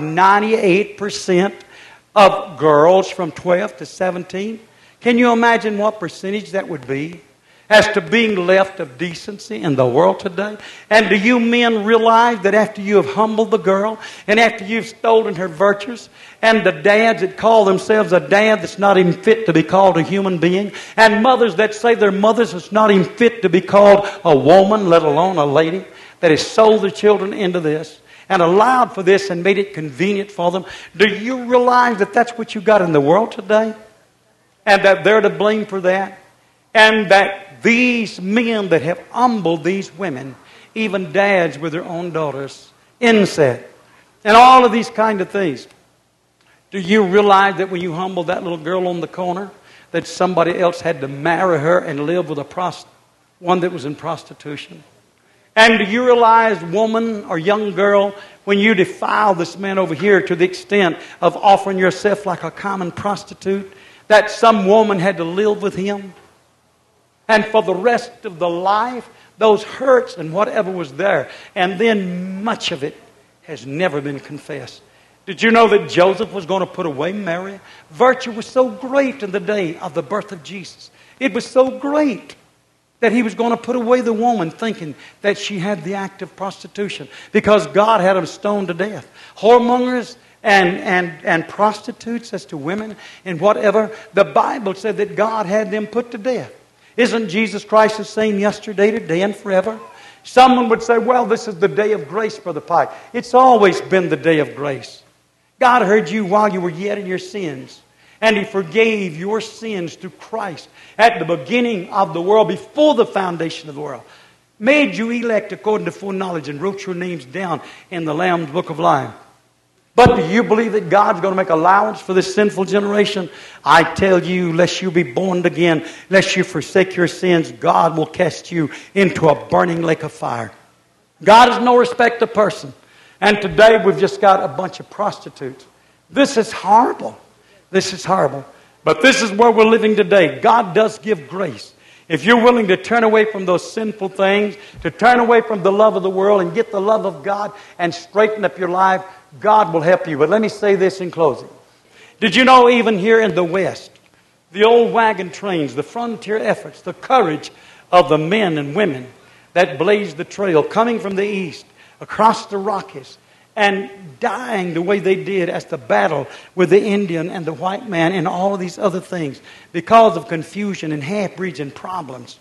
98% of girls from 12 to 17? Can you imagine what percentage that would be as to being left of decency in the world today? And do you men realize that after you have humbled the girl, and after you've stolen her virtues, and the dads that call themselves a dad that's not even fit to be called a human being, and mothers that say they're mothers that's not even fit to be called a woman, let alone a lady, that has sold their children into this, and allowed for this and made it convenient for them, do you realize that that's what you got in the world today? And that they're to blame for that? And that these men that have humbled these women, even dads with their own daughters, incest, and all of these kind of things. Do you realize that when you humbled that little girl on the corner, that somebody else had to marry her and live with one that was in prostitution? And do you realize, woman or young girl, when you defile this man over here to the extent of offering yourself like a common prostitute, that some woman had to live with him? And for the rest of the life, those hurts and whatever was there. And then much of it has never been confessed. Did you know that Joseph was going to put away Mary? Virtue was so great in the day of the birth of Jesus. It was so great that he was going to put away the woman, thinking that she had the act of prostitution, because God had them stoned to death. Whoremongers and prostitutes as to women and whatever, the Bible said that God had them put to death. Isn't Jesus Christ the same yesterday, today, and forever? Someone would say, well, this is the day of grace, Brother Pike. It's always been the day of grace. God heard you while you were yet in your sins, and He forgave your sins through Christ at the beginning of the world, before the foundation of the world. Made you elect according to foreknowledge and wrote your names down in the Lamb's Book of Life. But do you believe that God's going to make allowance for this sinful generation? I tell you, lest you be born again, lest you forsake your sins, God will cast you into a burning lake of fire. God is no respecter of person. And today we've just got a bunch of prostitutes. This is horrible. This is horrible. But this is where we're living today. God does give grace. If you're willing to turn away from those sinful things, to turn away from the love of the world and get the love of God and straighten up your life, God will help you. But let me say this in closing. Did you know even here in the West, the old wagon trains, the frontier efforts, the courage of the men and women that blazed the trail coming from the east, across the Rockies, and dying the way they did as the battle with the Indian and the white man and all of these other things because of confusion and half-breeds and problems.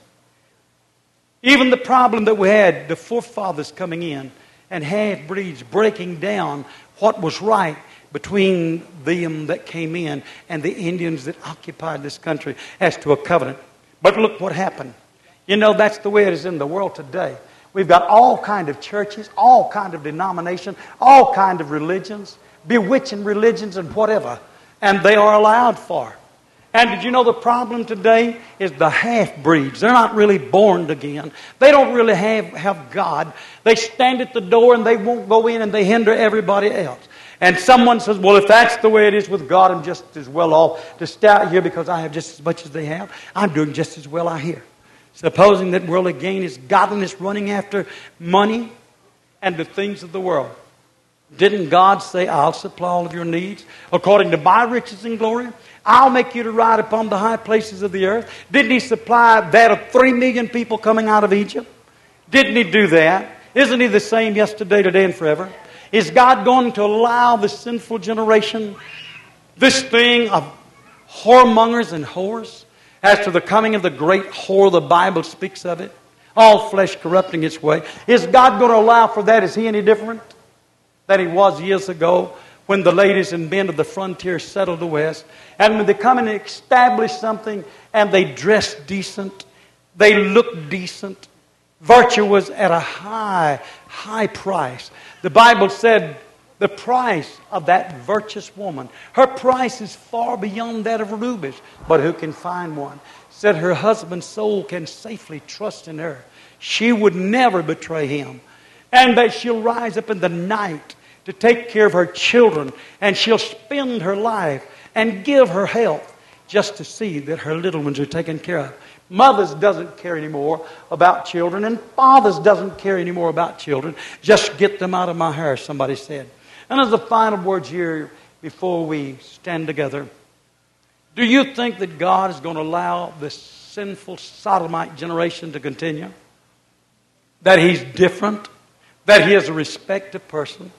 Even the problem that we had, the forefathers coming in and half-breeds breaking down what was right between them that came in and the Indians that occupied this country as to a covenant. But look what happened. You know, that's the way it is in the world today. We've got all kind of churches, all kind of denominations, all kind of religions, bewitching religions and whatever. And they are allowed for. And did you know the problem today is the half-breeds? They're not really born again. They don't really have God. They stand at the door and they won't go in and they hinder everybody else. And someone says, well, if that's the way it is with God, I'm just as well off to stay out here because I have just as much as they have. I'm doing just as well out here. Supposing that worldly gain is godliness, running after money and the things of the world. Didn't God say, I'll supply all of your needs according to my riches and glory? I'll make you to ride upon the high places of the earth. Didn't He supply that of 3 million people coming out of Egypt? Didn't He do that? Isn't He the same yesterday, today, and forever? Is God going to allow the sinful generation, this thing of whoremongers and whores, as to the coming of the great whore, the Bible speaks of it, all flesh corrupting its way? Is God going to allow for that? Is He any different? than he was years ago when the ladies and men of the frontier settled the West. And when they come and establish something and they dress decent, they look decent. Virtue was at a high price. The Bible said the price of that virtuous woman, her price is far beyond that of rubies. But who can find one? Said her husband's soul can safely trust in her. She would never betray him. And that she'll rise up in the night to take care of her children. And she'll spend her life and give her health just to see that her little ones are taken care of. Mothers doesn't care anymore about children, and fathers doesn't care anymore about children. Just get them out of my hair, somebody said. And as the final words here before we stand together, do you think that God is going to allow this sinful sodomite generation to continue? That He's different? That He is a respected person?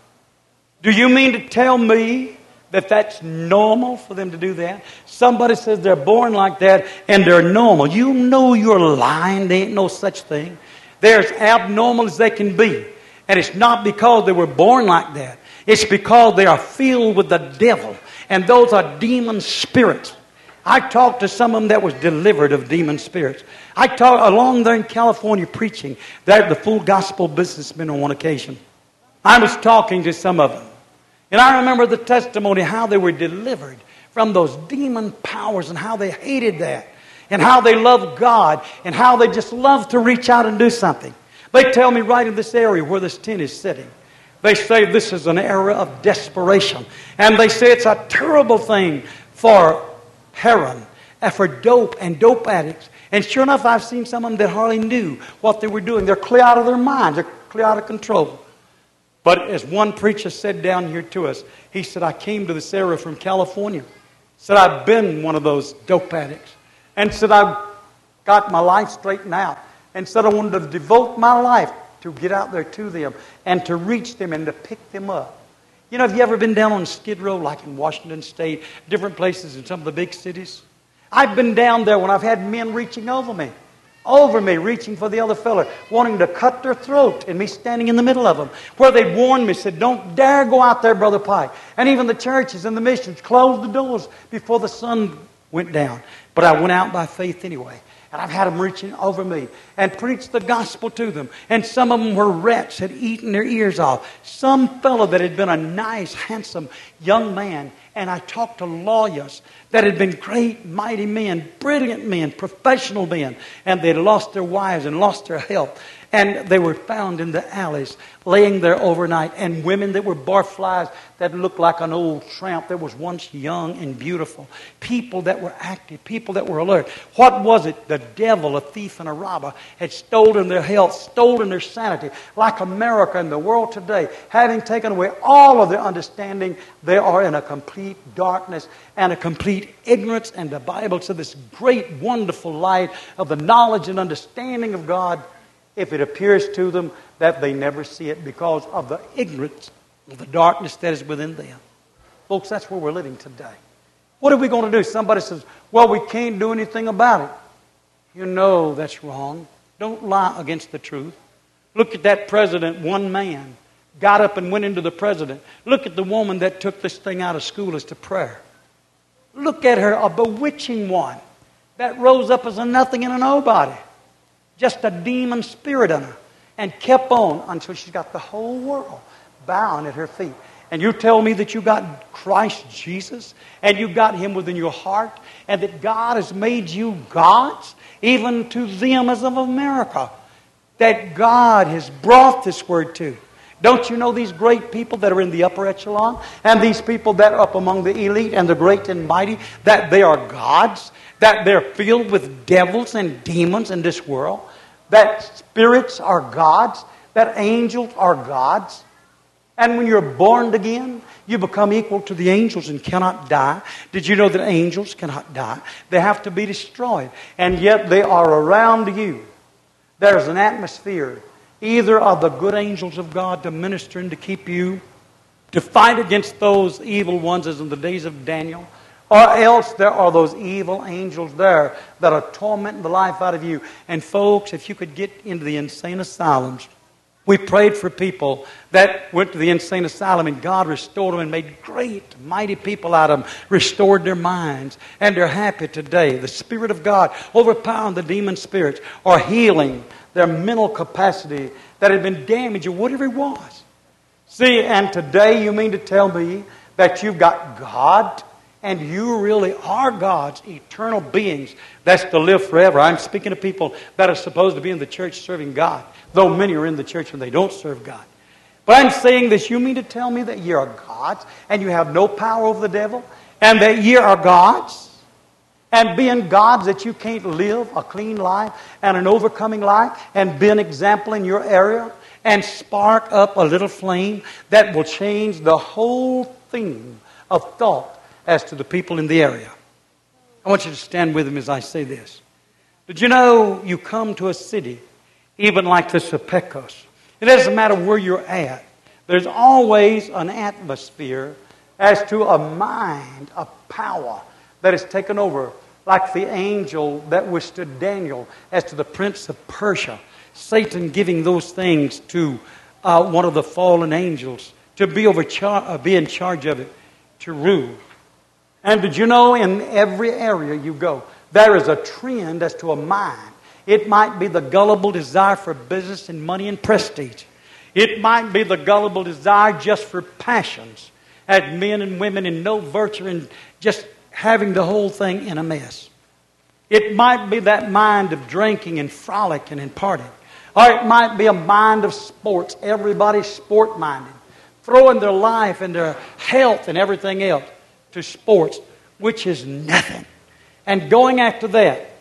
Do you mean to tell me that that's normal for them to do that? Somebody says they're born like that and they're normal. You know you're lying. There ain't no such thing. They're as abnormal as they can be. And it's not because they were born like that. It's because they are filled with the devil. And those are demon spirits. I talked to some of them that was delivered of demon spirits. I talked along there in California preaching. They're the full gospel businessmen on one occasion. I was talking to some of them. And I remember the testimony, how they were delivered from those demon powers and how they hated that. And how they loved God and how they just loved to reach out and do something. They tell me right in this area where this tent is sitting. They say this is an era of desperation. And they say it's a terrible thing for heroin and for dope and dope addicts. And sure enough, I've seen some of them that hardly knew what they were doing. They're clear out of their minds. They're clear out of control. But as one preacher said down here to us, he said, I came to this area from California. Said, I've been one of those dope addicts. And said, I've got my life straightened out. And said, I wanted to devote my life to get out there to them and to reach them and to pick them up. You know, have you ever been down on Skid Row, like in Washington State, different places in some of the big cities? I've been down there when I've had men reaching over me, reaching for the other fella, wanting to cut their throat, and me standing in the middle of them, where they warned me, said, don't dare go out there, Brother Pike. And even the churches and the missions closed the doors before the sun went down. But I went out by faith anyway. And I've had them reaching over me and preached the gospel to them. And some of them were rats, had eaten their ears off. Some fellow that had been a nice, handsome young man. And I talked to lawyers that had been great, mighty men, brilliant men, professional men. And they'd lost their wives and lost their health. And they were found in the alleys, laying there overnight. And women that were barflies that looked like an old tramp that was once young and beautiful. People that were active, people that were alert. What was it? The devil, a thief and a robber, had stolen their health, stolen their sanity. Like America and the world today, having taken away all of their understanding, they are in a complete darkness and a complete ignorance. And the Bible said this great, wonderful light of the knowledge and understanding of God, if it appears to them that they never see it because of the ignorance of the darkness that is within them. Folks, that's where we're living today. What are we going to do? Somebody says, well, we can't do anything about it. You know that's wrong. Don't lie against the truth. Look at that president, one man, got up and went into the president. Look at the woman that took this thing out of school as to prayer. Look at her, a bewitching one that rose up as a nothing and a nobody. Just a demon spirit in her. And kept on until she's got the whole world bowing at her feet. And you tell me that you got Christ Jesus and you got Him within your heart and that God has made you gods, even to them as of America, that God has brought this word to. Don't you know these great people that are in the upper echelon and these people that are up among the elite and the great and mighty, that they are gods, that they're filled with devils and demons in this world, that spirits are gods, that angels are gods. And when you're born again, you become equal to the angels and cannot die. Did you know that angels cannot die? They have to be destroyed. And yet they are around you. There's an atmosphere either of the good angels of God to minister and to keep you, to fight against those evil ones as in the days of Daniel, or else there are those evil angels there that are tormenting the life out of you. And folks, if you could get into the insane asylums We prayed for people that went to the insane asylum, and God restored them and made great, mighty people out of them, restored their minds, and they're happy today. The Spirit of God overpowering the demon spirits or healing their mental capacity that had been damaged or whatever it was. See, and today you mean to tell me that you've got God and you really are God's eternal beings that's to live forever. I'm speaking to people that are supposed to be in the church serving God, though many are in the church and they don't serve God. But I'm saying this, you mean to tell me that you are God's and you have no power over the devil, and that you are God's? And being God's, that you can't live a clean life and an overcoming life and be an example in your area and spark up a little flame that will change the whole theme of thought as to the people in the area. I want you to stand with me as I say this. Did you know you come to a city, even like this of Pecos? It doesn't matter where you're at. There's always an atmosphere as to a mind, a power that is taken over, like the angel that withstood Daniel as to the prince of Persia. Satan giving those things to one of the fallen angels to be in charge of it, to rule. And did you know in every area you go, there is a trend as to a mind. It might be the gullible desire for business and money and prestige. It might be the gullible desire just for passions as men and women in no virtue and just having the whole thing in a mess. It might be that mind of drinking and frolicking and partying. Or it might be a mind of sports. Everybody's sport-minded. Throwing their life and their health and everything else to sports, which is nothing. And going after that.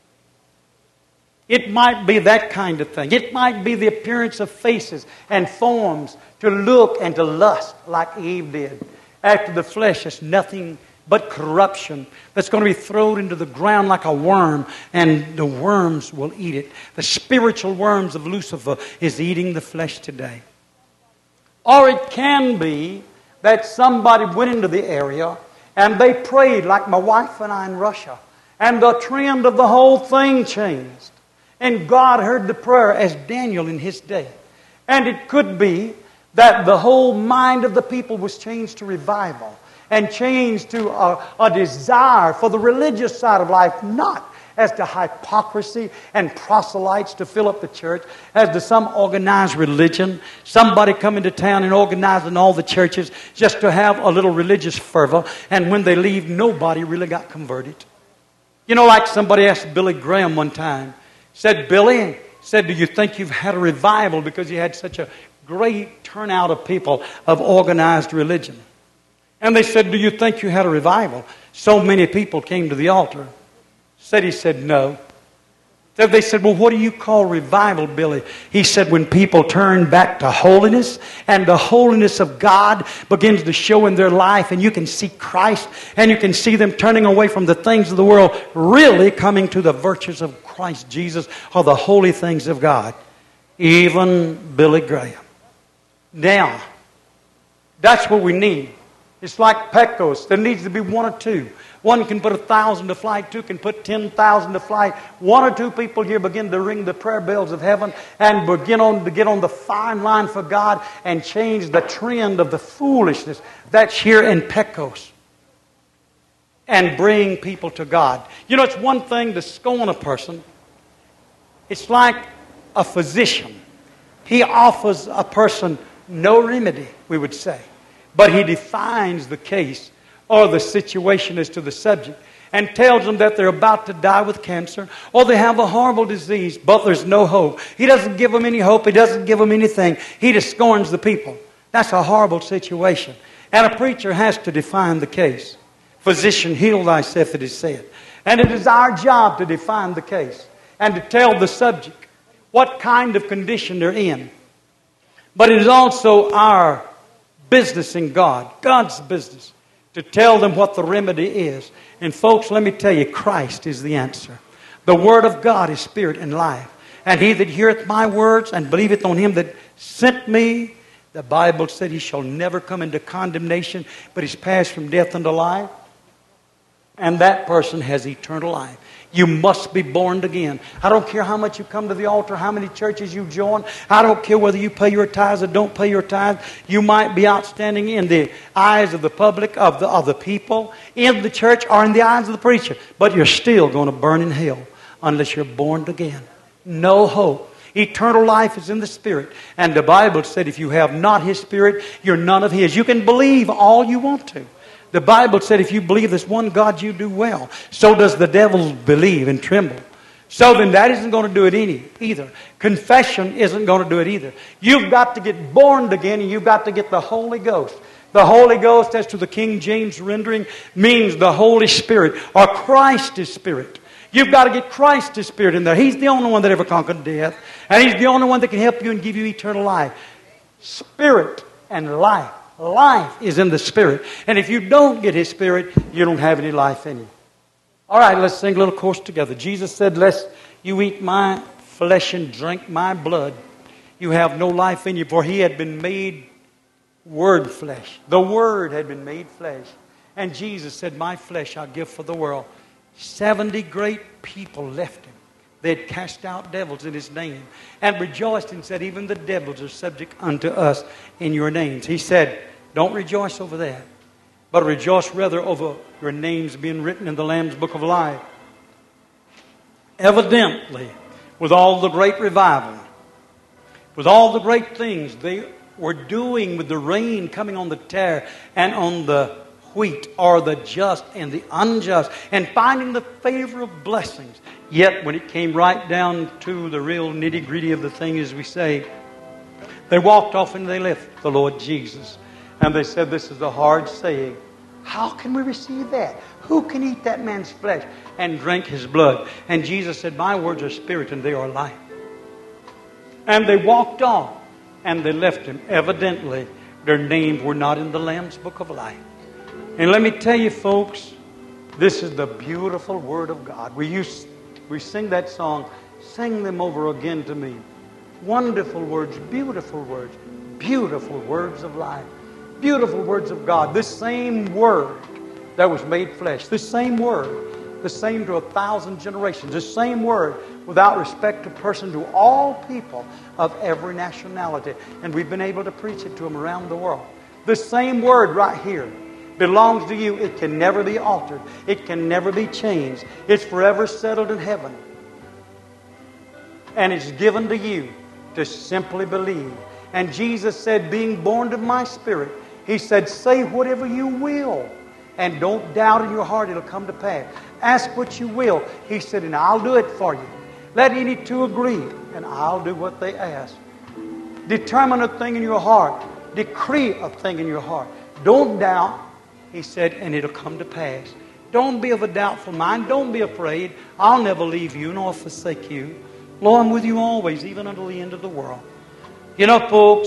It might be that kind of thing. It might be the appearance of faces and forms to look and to lust like Eve did. After the flesh is nothing but corruption that's going to be thrown into the ground like a worm, and the worms will eat it. The spiritual worms of Lucifer is eating the flesh today. Or it can be that somebody went into the area and they prayed like my wife and I in Russia, and the trend of the whole thing changed. And God heard the prayer as Daniel in his day. And it could be that the whole mind of the people was changed to revival and changed to a desire for the religious side of life, not as to hypocrisy and proselytes to fill up the church, as to some organized religion, somebody coming to town and organizing all the churches just to have a little religious fervor, and when they leave, nobody really got converted. You know, like somebody asked Billy Graham one time, said, Billy, do you think you've had a revival because you had such a great turnout of people of organized religion? And they said, do you think you had a revival? So many people came to the altar. He said, no. They said, well, what do you call revival, Billy? He said, when people turn back to holiness, and the holiness of God begins to show in their life, and you can see Christ, and you can see them turning away from the things of the world, really coming to the virtues of Christ Jesus, or the holy things of God. Even Billy Graham. Now, that's what we need. It's like Pecos. There needs to be one or two. One can put 1,000 to flight. Two can put 10,000 to flight. One or two people here begin to ring the prayer bells of heaven and begin to get on the fine line for God and change the trend of the foolishness that's here in Pecos and bring people to God. You know, it's one thing to scorn a person. It's like a physician. He offers a person no remedy, we would say. But he defines the case or the situation as to the subject and tells them that they're about to die with cancer or they have a horrible disease, but there's no hope. He doesn't give them any hope. He doesn't give them anything. He just scorns the people. That's a horrible situation. And a preacher has to define the case. Physician, heal thyself, it is said. And it is our job to define the case and to tell the subject what kind of condition they're in. But it is also our business in God, God's business, to tell them what the remedy is. And folks, let me tell you, Christ is the answer. The Word of God is spirit and life. And he that heareth my words and believeth on him that sent me, the Bible said he shall never come into condemnation, but is passed from death unto life. And that person has eternal life. You must be born again. I don't care how much you come to the altar, how many churches you join. I don't care whether you pay your tithes or don't pay your tithes. You might be outstanding in the eyes of the public, of the people, in the church, or in the eyes of the preacher. But you're still going to burn in hell unless you're born again. No hope. Eternal life is in the Spirit. And the Bible said if you have not His Spirit, you're none of His. You can believe all you want to. The Bible said if you believe this one God, you do well. So does the devil believe and tremble. So then that isn't going to do it either. Confession isn't going to do it either. You've got to get born again, and you've got to get the Holy Ghost. The Holy Ghost, as to the King James rendering, means the Holy Spirit, or Christ is Spirit. You've got to get Christ's Spirit in there. He's the only one that ever conquered death. And He's the only one that can help you and give you eternal life. Spirit and life. Life is in the Spirit. And if you don't get His Spirit, you don't have any life in you. All right, let's sing a little chorus together. Jesus said, lest you eat my flesh and drink my blood, you have no life in you. For He had been made Word flesh. The Word had been made flesh. And Jesus said, my flesh I'll give for the world. 70 great people left Him. They had cast out devils in His name and rejoiced and said, even the devils are subject unto us in your names. He said, don't rejoice over that, but rejoice rather over your names being written in the Lamb's Book of Life. Evidently, with all the great revival, with all the great things they were doing with the rain coming on the tare and on the wheat, or the just and the unjust, and finding the favor of blessings. Yet when it came right down to the real nitty-gritty of the thing, as we say, they walked off and they left the Lord Jesus. And they said, this is a hard saying. How can we receive that? Who can eat that man's flesh and drink his blood? And Jesus said, my words are spirit and they are life. And they walked on and they left Him. Evidently, their names were not in the Lamb's Book of Life. And let me tell you, folks, this is the beautiful Word of God. We sing that song, sing them over again to me. Wonderful words, beautiful words of life. Beautiful words of God. This same Word that was made flesh. This same Word. The same to 1,000 generations. This same Word without respect to person to all people of every nationality. And we've been able to preach it to them around the world. The same Word right here belongs to you. It can never be altered. It can never be changed. It's forever settled in heaven. And it's given to you to simply believe. And Jesus said, being born of my Spirit, He said, say whatever you will. And don't doubt in your heart it'll come to pass. Ask what you will. He said, and I'll do it for you. Let any two agree, and I'll do what they ask. Determine a thing in your heart. Decree a thing in your heart. Don't doubt. He said, and it'll come to pass. Don't be of a doubtful mind. Don't be afraid. I'll never leave you nor forsake you. Lo, I'm with you always, even until the end of the world. You know, folks,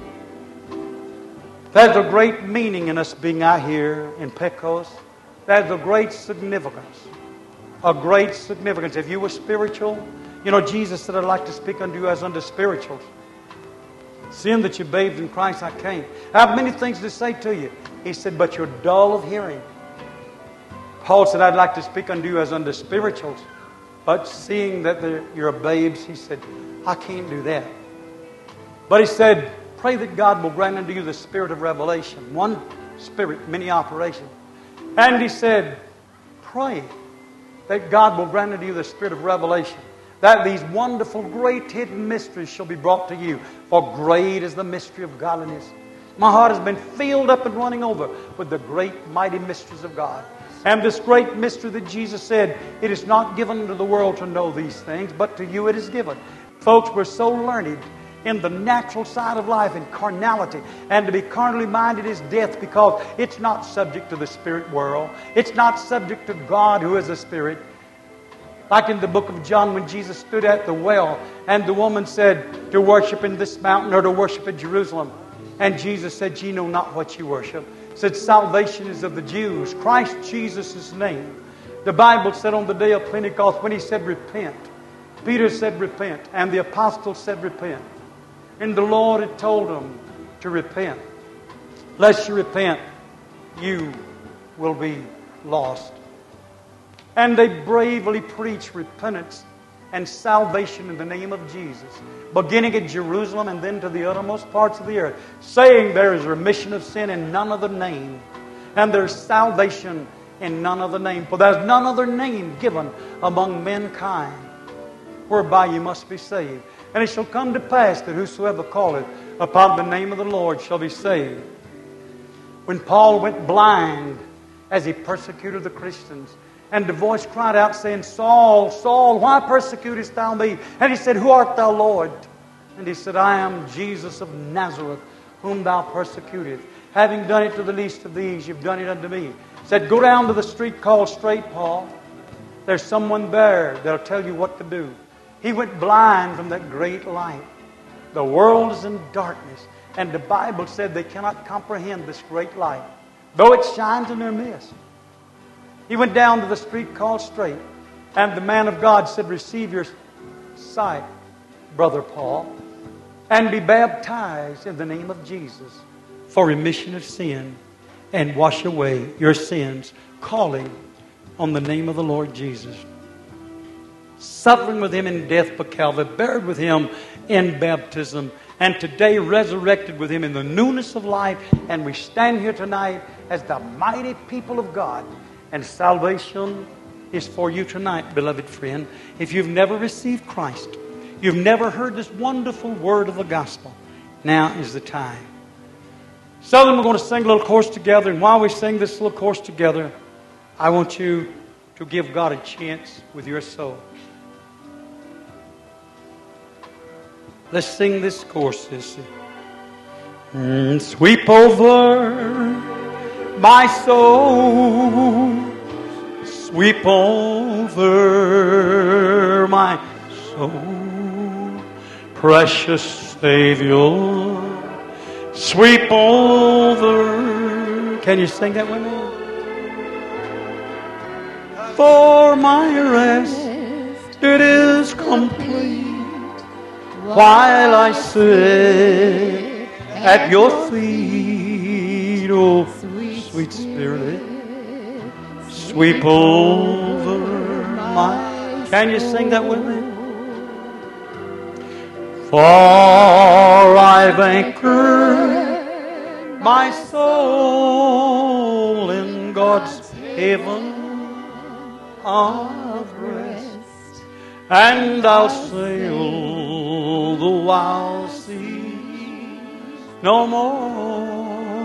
there's a great meaning in us being out here in Pecos. There's a great significance. A great significance. If you were spiritual, you know, Jesus said, I'd like to speak unto you as unto spirituals. Seeing that you're bathed in Christ, I came. I have many things to say to you. He said, but you're dull of hearing. Paul said, I'd like to speak unto you as unto spirituals. But seeing that you're babes, he said, I can't do that. But he said, pray that God will grant unto you the spirit of revelation. One spirit, many operations. And he said, pray that God will grant unto you the spirit of revelation, that these wonderful, great hidden mysteries shall be brought to you. For great is the mystery of godliness. My heart has been filled up and running over with the great, mighty mysteries of God. And this great mystery that Jesus said, it is not given to the world to know these things, but to you it is given. Folks, we're so learned in the natural side of life, in carnality. And to be carnally minded is death, because it's not subject to the spirit world. It's not subject to God who is a spirit. Like in the book of John, when Jesus stood at the well and the woman said to worship in this mountain or to worship in Jerusalem. And Jesus said, ye know not what you worship. Said, salvation is of the Jews. Christ Jesus' name. The Bible said on the day of Pentecost, when He said repent, Peter said repent, and the apostles said repent. And the Lord had told them to repent. Lest you repent, you will be lost. And they bravely preach repentance and salvation in the name of Jesus, beginning at Jerusalem and then to the uttermost parts of the earth, saying there is remission of sin in none other name, and there's salvation in none other name. For there's none other name given among mankind whereby you must be saved. And it shall come to pass that whosoever calleth upon the name of the Lord shall be saved. When Paul went blind as he persecuted the Christians, and the voice cried out, saying, Saul, Saul, why persecutest thou me? And he said, Who art thou, Lord? And he said, I am Jesus of Nazareth, whom thou persecutest. Having done it to the least of these, you've done it unto me. He said, Go down to the street called Straight, Paul. There's someone there that'll tell you what to do. He went blind from that great light. The world is in darkness, and the Bible said they cannot comprehend this great light, though it shines in their midst. He went down to the street called Straight, and the man of God said, Receive your sight, Brother Paul, and be baptized in the name of Jesus for remission of sin, and wash away your sins, calling on the name of the Lord Jesus. Suffering with Him in death by Calvary, buried with Him in baptism, and today resurrected with Him in the newness of life. And we stand here tonight as the mighty people of God. And salvation is for you tonight, beloved friend. If you've never received Christ, you've never heard this wonderful word of the gospel, now is the time. So then we're going to sing a little chorus together. And while we sing this little chorus together, I want you to give God a chance with your soul. Let's sing this chorus. Sweep over my soul, sweep over my soul, precious Savior, sweep over. Can you sing that with me? For my rest, it is complete while I sit at your feet, oh sweet Spirit, sweep over my... Can you sing that with me? For I've anchored my soul in God's haven of rest, and I'll sail the wild seas no more.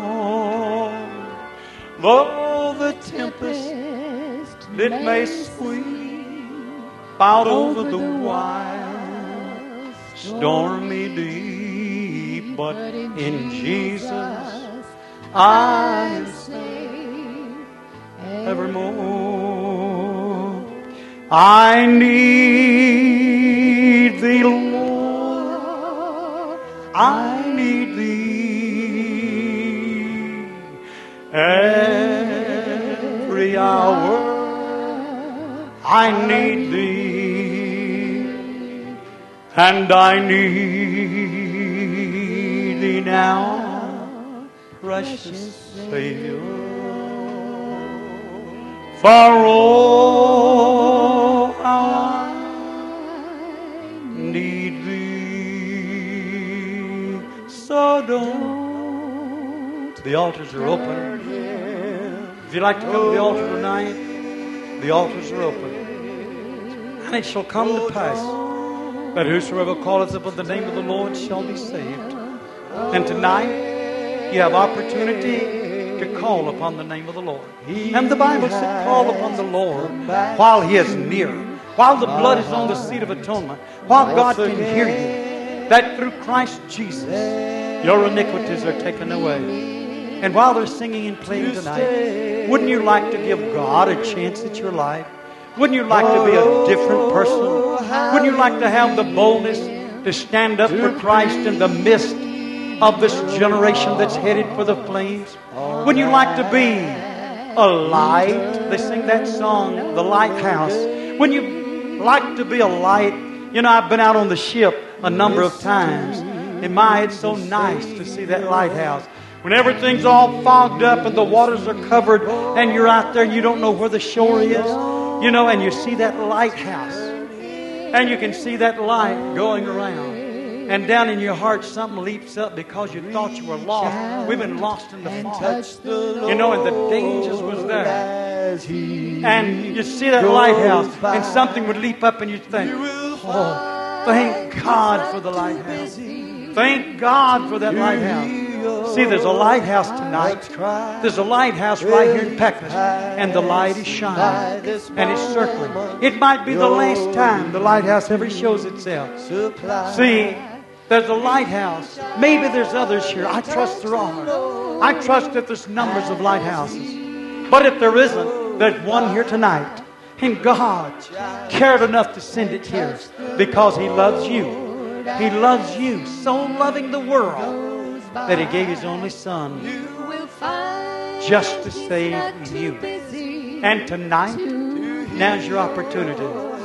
Though the tempest it may sweep out over the wild stormy deep, but in Jesus I am safe evermore. I need Thee, Lord, I need Thee every hour. I need Thee, and I need Thee now, precious Savior. For oh, how I need Thee. So don't. The altars are open. If you'd like to come to the altar tonight, the altars are open. And it shall come to pass that whosoever calleth upon the name of the Lord shall be saved. And tonight, you have opportunity to call upon the name of the Lord. And the Bible said, call upon the Lord while He is near, while the blood is on the seat of atonement, while God can hear you, that through Christ Jesus, your iniquities are taken away. And while they're singing and playing tonight, wouldn't you like to give God a chance at your life? Wouldn't you like to be a different person? Wouldn't you like to have the boldness to stand up for Christ in the midst of this generation that's headed for the flames? Wouldn't you like to be a light? They sing that song, The Lighthouse. Wouldn't you like to be a light? You know, I've been out on the ship a number of times, and my, it's so nice to see that lighthouse. When everything's all fogged up and the waters are covered and you're out there and you don't know where the shore is, You know, and you see that lighthouse. And you can see that light going around. And down in your heart, something leaps up because you thought you were lost. We've been lost in the fall. You know, and the dangers was there. And you see that lighthouse, and something would leap up, and you'd think, oh, thank God for the lighthouse. Thank God for that lighthouse. See, there's a lighthouse tonight. There's a lighthouse right here in Pecos, and the light is shining, and it's circling. It might be the last time the lighthouse ever shows itself. See, there's a lighthouse. Maybe there's others here. I trust there are. I trust that there's numbers of lighthouses. But if there isn't, there's one here tonight. And God cared enough to send it here because He loves you. He loves you, so loving the world that He gave His only Son just to save you. And tonight, now's your opportunity.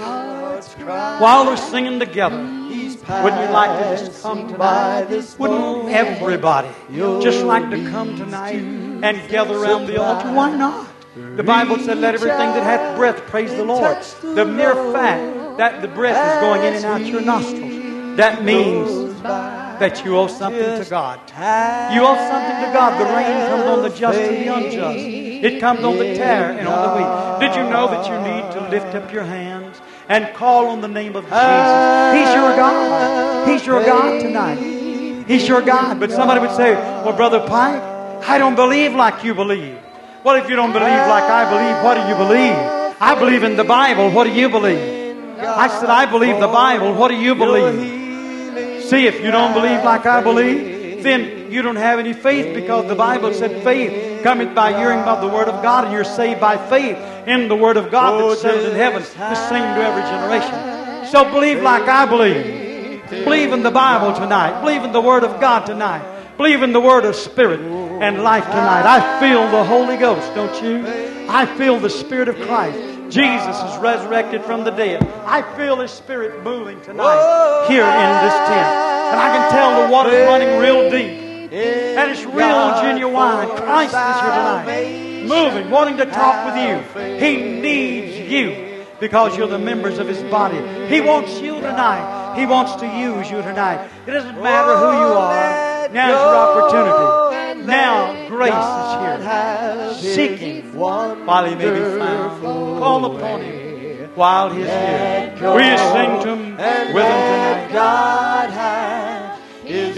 While we're singing together, wouldn't you like to just come tonight? Wouldn't everybody just like to come tonight and gather around the altar? Why not? The Bible said, let everything that hath breath praise the Lord. The mere fact that the breath is going in and out your nostrils, that means that you owe something to God. You owe something to God. The rain comes on the just and the unjust. It comes on the tare and on the weak. Did you know that you need to lift up your hands and call on the name of Jesus? He's your God. He's your God tonight. He's your God. But somebody would say, well, Brother Pike, I don't believe like you believe. Well, if you don't believe like I believe, what do you believe? I believe in the Bible. What do you believe? I said, I believe the Bible. What do you believe? See, if you don't believe like I believe, then you don't have any faith, because the Bible said faith cometh by hearing by the Word of God, and you're saved by faith in the Word of God that's settled in heaven, the same to every generation. So believe like I believe. Believe in the Bible tonight. Believe in the Word of God tonight. Believe in the Word of Spirit and life tonight. I feel the Holy Ghost, don't you? I feel the Spirit of Christ. Jesus is resurrected from the dead. I feel His Spirit moving tonight here in this tent. And I can tell the water's running real deep. And it's real genuine. Christ is here tonight, moving, wanting to talk with you. He needs you because you're the members of His body. He wants you tonight. He wants to use you tonight. It doesn't matter who you are. Now's your opportunity. Now grace is here, seeking while He may be found. Call upon Him while He is here. Will you sing to Him with Him tonight? God has His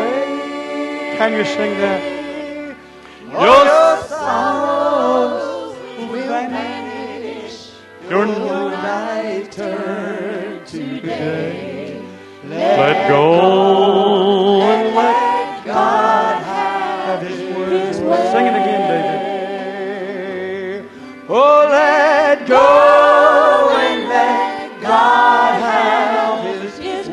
way. Can you sing that? Your sorrows will vanish. Your night turn to day. Let go and let God have His way. Sing it again, David. Oh, let go and let God have His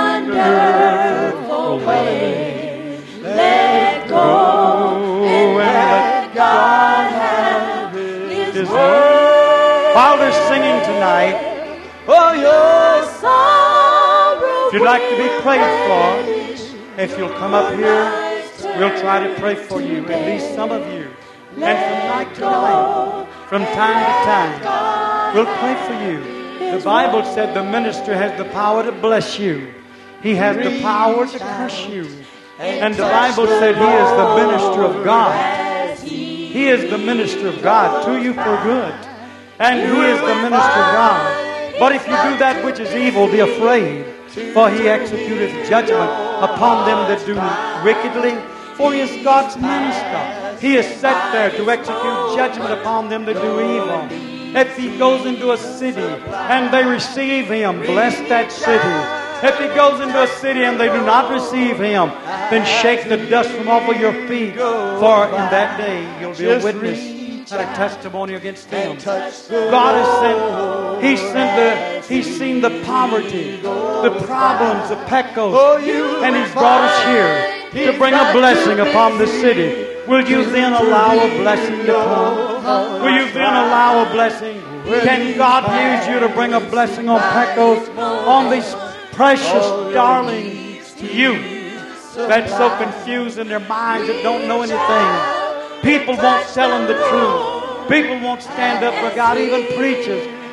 wonderful way. Let go and let God have His way. While they're singing tonight, oh, your sorrow. If you'd like to be prayed for, if you'll come up here, we'll try to pray for you, at least some of you. And from night to night, from time to time, we'll pray for you. The Bible said the minister has the power to bless you. He has the power to curse you. And the Bible said He is the minister of God. He is the minister of God to you for good. And He is the minister of God. But if you do that which is evil, be afraid. For He executeth judgment upon them that do wickedly. For He is God's minister. He is set there to execute judgment upon them that do evil. If He goes into a city and they receive Him, bless that city. If He goes into a city and they do not receive Him, then shake the dust from off of your feet. For in that day you'll be a witness and a testimony against them. God has sent, He's seen the poverty, the problems, the Pecos, and He's brought us here to bring a blessing upon the city. Will you then allow a blessing to come? Will you then allow a blessing? Can God use you to bring a blessing on Pecos, on these precious darlings to you that's so confused in their minds that don't know anything? People won't tell them the truth. People won't stand up for God. Even preachers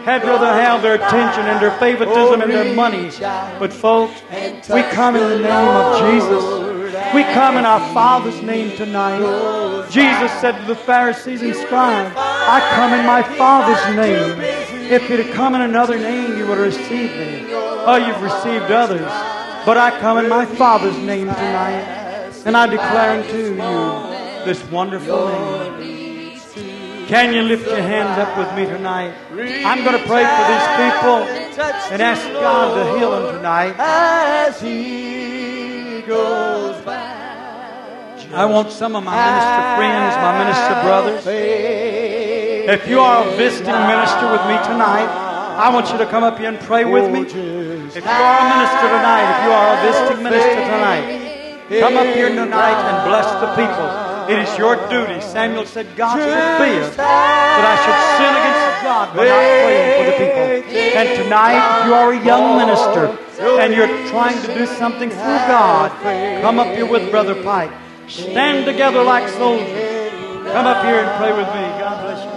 had rather have their attention and their favoritism and their money. But folks, we come in the name of Jesus. We come in our Father's name tonight. Jesus said to the Pharisees and scribes, I come in my Father's name. If you'd have come in another name, you would have received me. Oh, you've received others. But I come in my Father's name tonight. And I declare unto you this wonderful name. Can you lift your hands up with me tonight? I'm going to pray for these people and ask God to heal them tonight. As He goes by. I want some of my minister friends, my minister brothers. If you are a visiting minister with me tonight, I want you to come up here and pray with me. If you are a minister tonight, if you are a visiting minister tonight, come up here tonight and bless the people. It is your duty. Samuel said, God forbid that I should sin against God by not praying for the people. And tonight, if you are a young minister and you're trying to do something for God, come up here with Brother Pike. Stand together like soldiers. Come up here and pray with me. God bless you.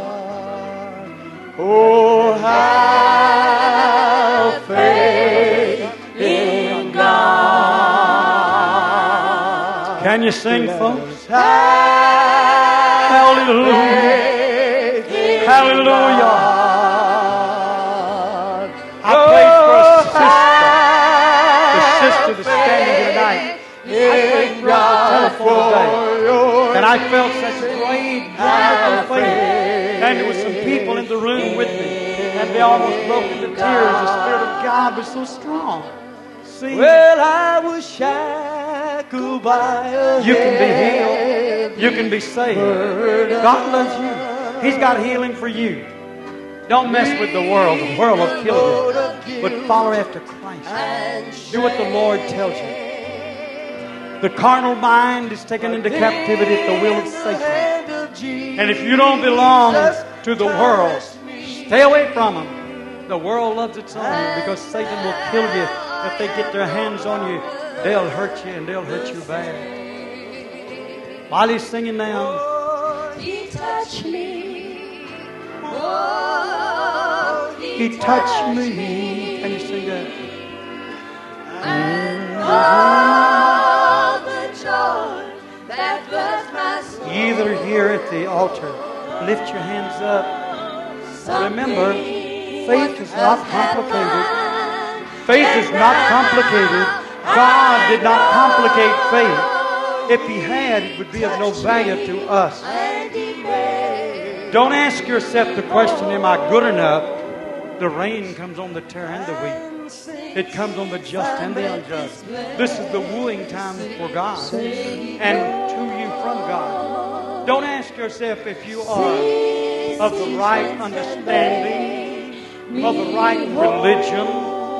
Oh, have faith in God. Can you sing, folks? Hallelujah. Hallelujah. I prayed for a sister. The sister that's standing here tonight. I prayed for her on the telephone today. And I felt such great wonderful faith. And there were some people in the room with me. And they almost broke into tears. The Spirit of God was so strong. See, Well, I was shackled by a you can be healed. You can be saved. God loves you. He's got healing for you. Don't mess with the world. The world will kill you. But follow after Christ. Do what the Lord tells you. The carnal mind is taken into captivity at the will of Satan. And if you don't belong to the world, stay away from them. The world loves its own because Satan will kill you. If they get their hands on you, they'll hurt you and they'll hurt you bad. While he's singing now, He touched me. Oh, He touched me. Can you sing that? And all the joy that floods my soul. Either here at the altar, lift your hands up. Remember, faith is not complicated. Faith is not complicated. God did not complicate faith. If He had, it would be of no value to us. Don't ask yourself the question, am I good enough? The rain comes on the tare and the wheat. It comes on the just and the unjust. This is the wooing time for God and to you from God. Don't ask yourself if you are of the right understanding, of the right religion.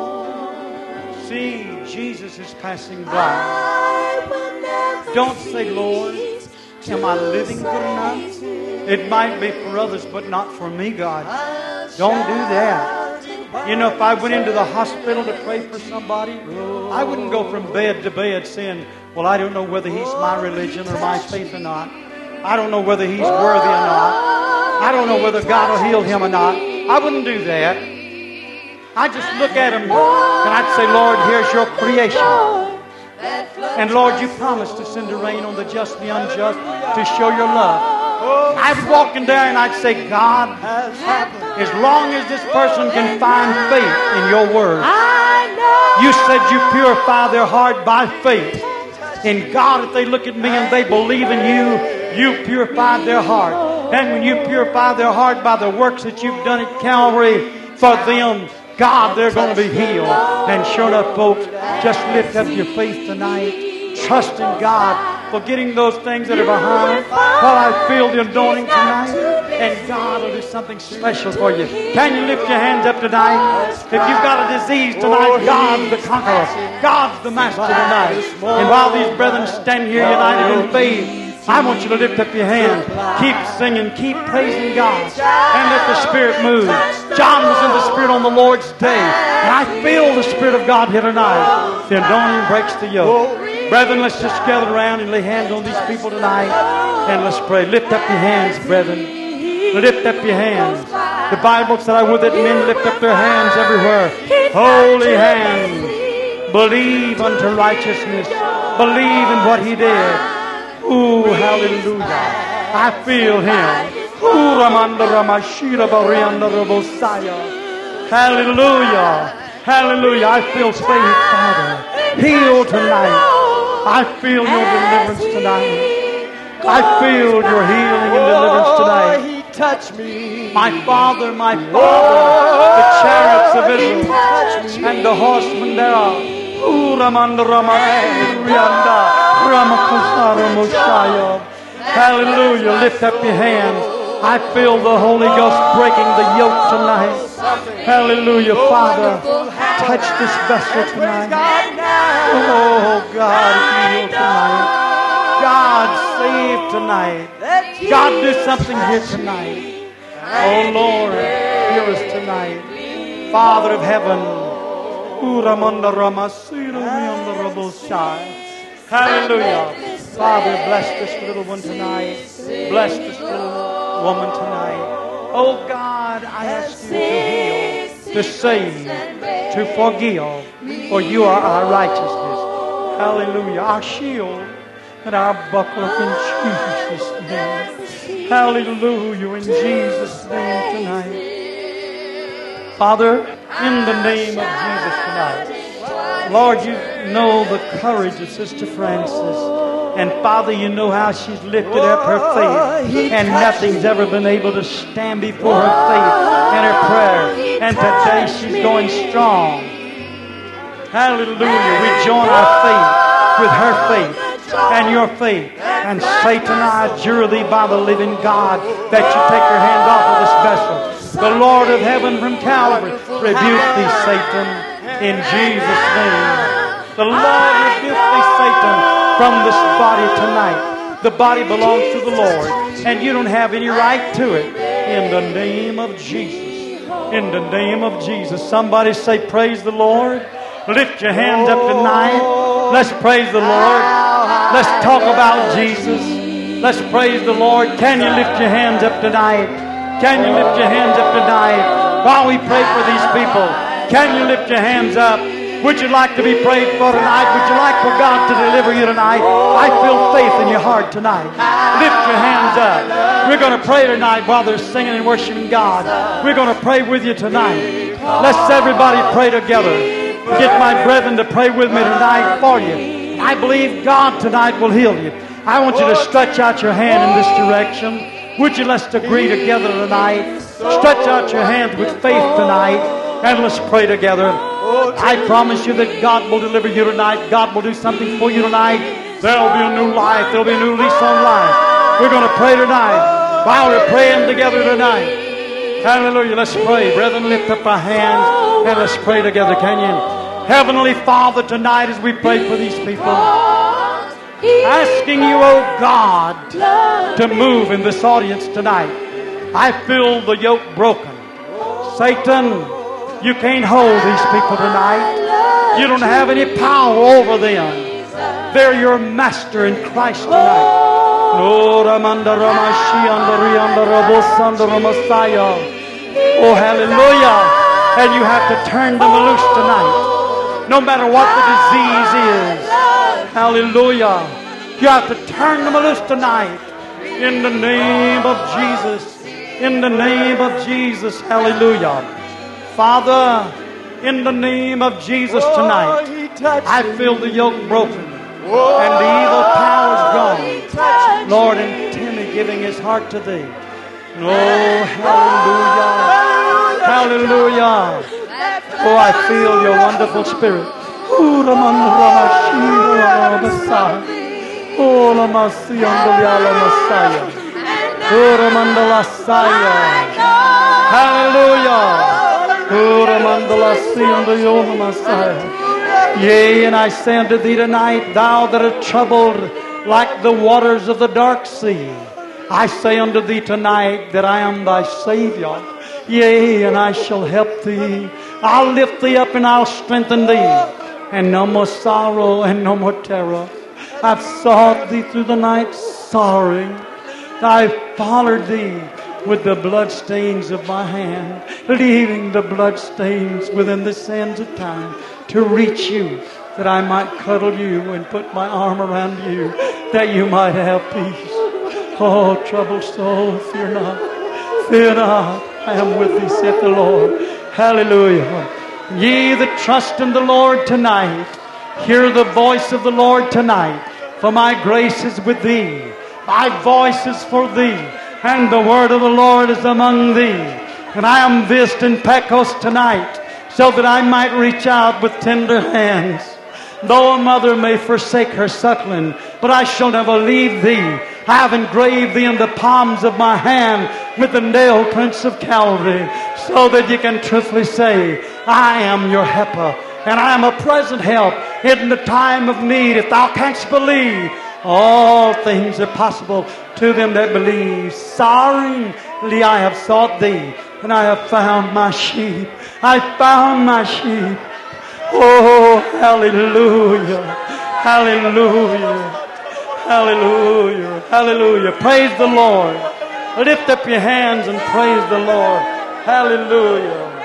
See, Jesus is passing by. Don't say, Lord, am I living good enough? It might be for others, but not for me, God. Don't do that. You know, if I went into the hospital to pray for somebody, I wouldn't go from bed to bed saying, well, I don't know whether he's my religion or my faith or not. I don't know whether he's worthy or not. I don't know whether God will heal him or not. I wouldn't do that. I just look at him and I'd say, Lord, here's your creation. And Lord, you promised to send the rain on the just and the unjust to show your love. I'd walk in there and I'd say, God, as long as this person can find faith in your word, you said you purify their heart by faith. And God, if they look at me and they believe in you, you purified their heart. And when you purify their heart by the works that you've done at Calvary for them, God, they're going to be healed. And sure enough, folks, just lift up your faith tonight. Trust in God, forgetting those things that are behind while I feel the anointing tonight. And God will do something special for you. Can you lift your hands up tonight? If you've got a disease tonight, God's the conqueror. God's the master tonight. And while these brethren stand here united in faith, I want you to lift up your hand. Keep singing. Keep praising God. And let the Spirit move. John was in the Spirit on the Lord's day. And I feel the Spirit of God here tonight. The anointing breaks the yoke. Brethren, let's just gather around and lay hands on these people tonight. And let's pray. Lift up your hands, brethren. Lift up your hands. The Bible said, I would that men lift up their hands everywhere. Holy hands. Believe unto righteousness. Believe in what He did. Ooh, hallelujah. I feel Him. Ooh, Ramanda Ramashira Barianda Rabosaya. Hallelujah. Hallelujah. I feel faith, Father. Heal tonight. I feel your deliverance tonight. I feel your healing and deliverance tonight. He touched me. My Father, the chariots of Israel and the horsemen thereof. Hallelujah. Lift up your hands. I feel the Holy Ghost breaking the yoke tonight. Hallelujah, Father. Touch this vessel tonight. Oh, God, heal tonight. God, save tonight. God, do something here tonight. Oh, Lord, hear us tonight. Father of heaven. Hallelujah. Father, bless this little one tonight. Bless this little woman tonight. Oh, God, I ask you to heal, to save, to forgive, for you are our righteousness. Hallelujah. Our shield and our buckler in Jesus' name. Hallelujah, in Jesus' name tonight. Father, in the name of Jesus tonight, Lord, you know the courage of Sister Francis. And Father, you know how she's lifted up her faith. And nothing's ever been able to stand before her faith and her prayer. And today she's going strong. Hallelujah. We join our faith with her faith and your faith. And Satan, I adjure thee by the living God that you take your hand off of this vessel. The Lord of heaven from Calvary, rebuke thee, Satan, in Jesus' name. The Lord rebuke thee, Satan, from this body tonight. The body belongs to the Lord, and you don't have any right to it. In the name of Jesus. In the name of Jesus. Somebody say, praise the Lord. Lift your hands up tonight. Let's praise the Lord. Let's talk about Jesus. Let's praise the Lord. Can you lift your hands up tonight? Can you lift your hands up tonight while we pray for these people? Can you lift your hands up? Would you like to be prayed for tonight? Would you like for God to deliver you tonight? I feel faith in your heart tonight. Lift your hands up. We're going to pray tonight while they're singing and worshiping God. We're going to pray with you tonight. Let's everybody pray together. Get my brethren to pray with me tonight for you. I believe God tonight will heal you. I want you to stretch out your hand in this direction. Would you let's agree together tonight? Stretch out your hands with faith tonight, and let's pray together. I promise you that God will deliver you tonight. God will do something for you tonight. There'll be a new life. There'll be a new lease on life. We're going to pray tonight while we're praying together tonight. Hallelujah. Let's pray. Brethren, lift up our hands and let's pray together. Can you? Heavenly Father, tonight as we pray for these people, asking you, oh God, to move in this audience tonight. I feel the yoke broken. Satan, you can't hold these people tonight. You don't have any power over them. They're your master in Christ tonight. Oh, hallelujah. And you have to turn them loose tonight. No matter what the disease is. Hallelujah. You have to turn them loose tonight. In the name of Jesus. In the name of Jesus. Hallelujah. Father, in the name of Jesus tonight, I feel the yoke broken and the evil power's gone. Lord, and Timmy giving his heart to thee. Oh, hallelujah. Hallelujah. Oh, I feel your wonderful spirit. Oh, hallelujah. Yea, and I say unto thee tonight, thou that art troubled like the waters of the dark sea, I say unto thee tonight that I am thy Savior. Yea, and I shall help thee. I'll lift thee up and I'll strengthen thee. And no more sorrow and no more terror. I've sought thee through the night sorrowing. I've followed thee with the blood stains of my hand, leaving the blood stains within the sands of time to reach you, that I might cuddle you and put my arm around you, that you might have peace. Oh, troubled soul, fear not. Fear not. I am with thee, saith the Lord. Hallelujah. Ye that trust in the Lord tonight, hear the voice of the Lord tonight. For my grace is with thee. My voice is for thee. And the word of the Lord is among thee. And I am vised in Pecos tonight, so that I might reach out with tender hands. Though a mother may forsake her suckling, but I shall never leave thee. I have engraved thee in the palms of my hand with the nail prints of Calvary, so that you can truthfully say, I am your helper, and I am a present help in the time of need. If thou canst believe, all things are possible to them that believe. Sorrowingly I have sought thee, and I have found my sheep. I found my sheep. Oh, hallelujah, hallelujah, hallelujah, hallelujah. Praise the Lord. Lift up your hands and praise the Lord. Hallelujah.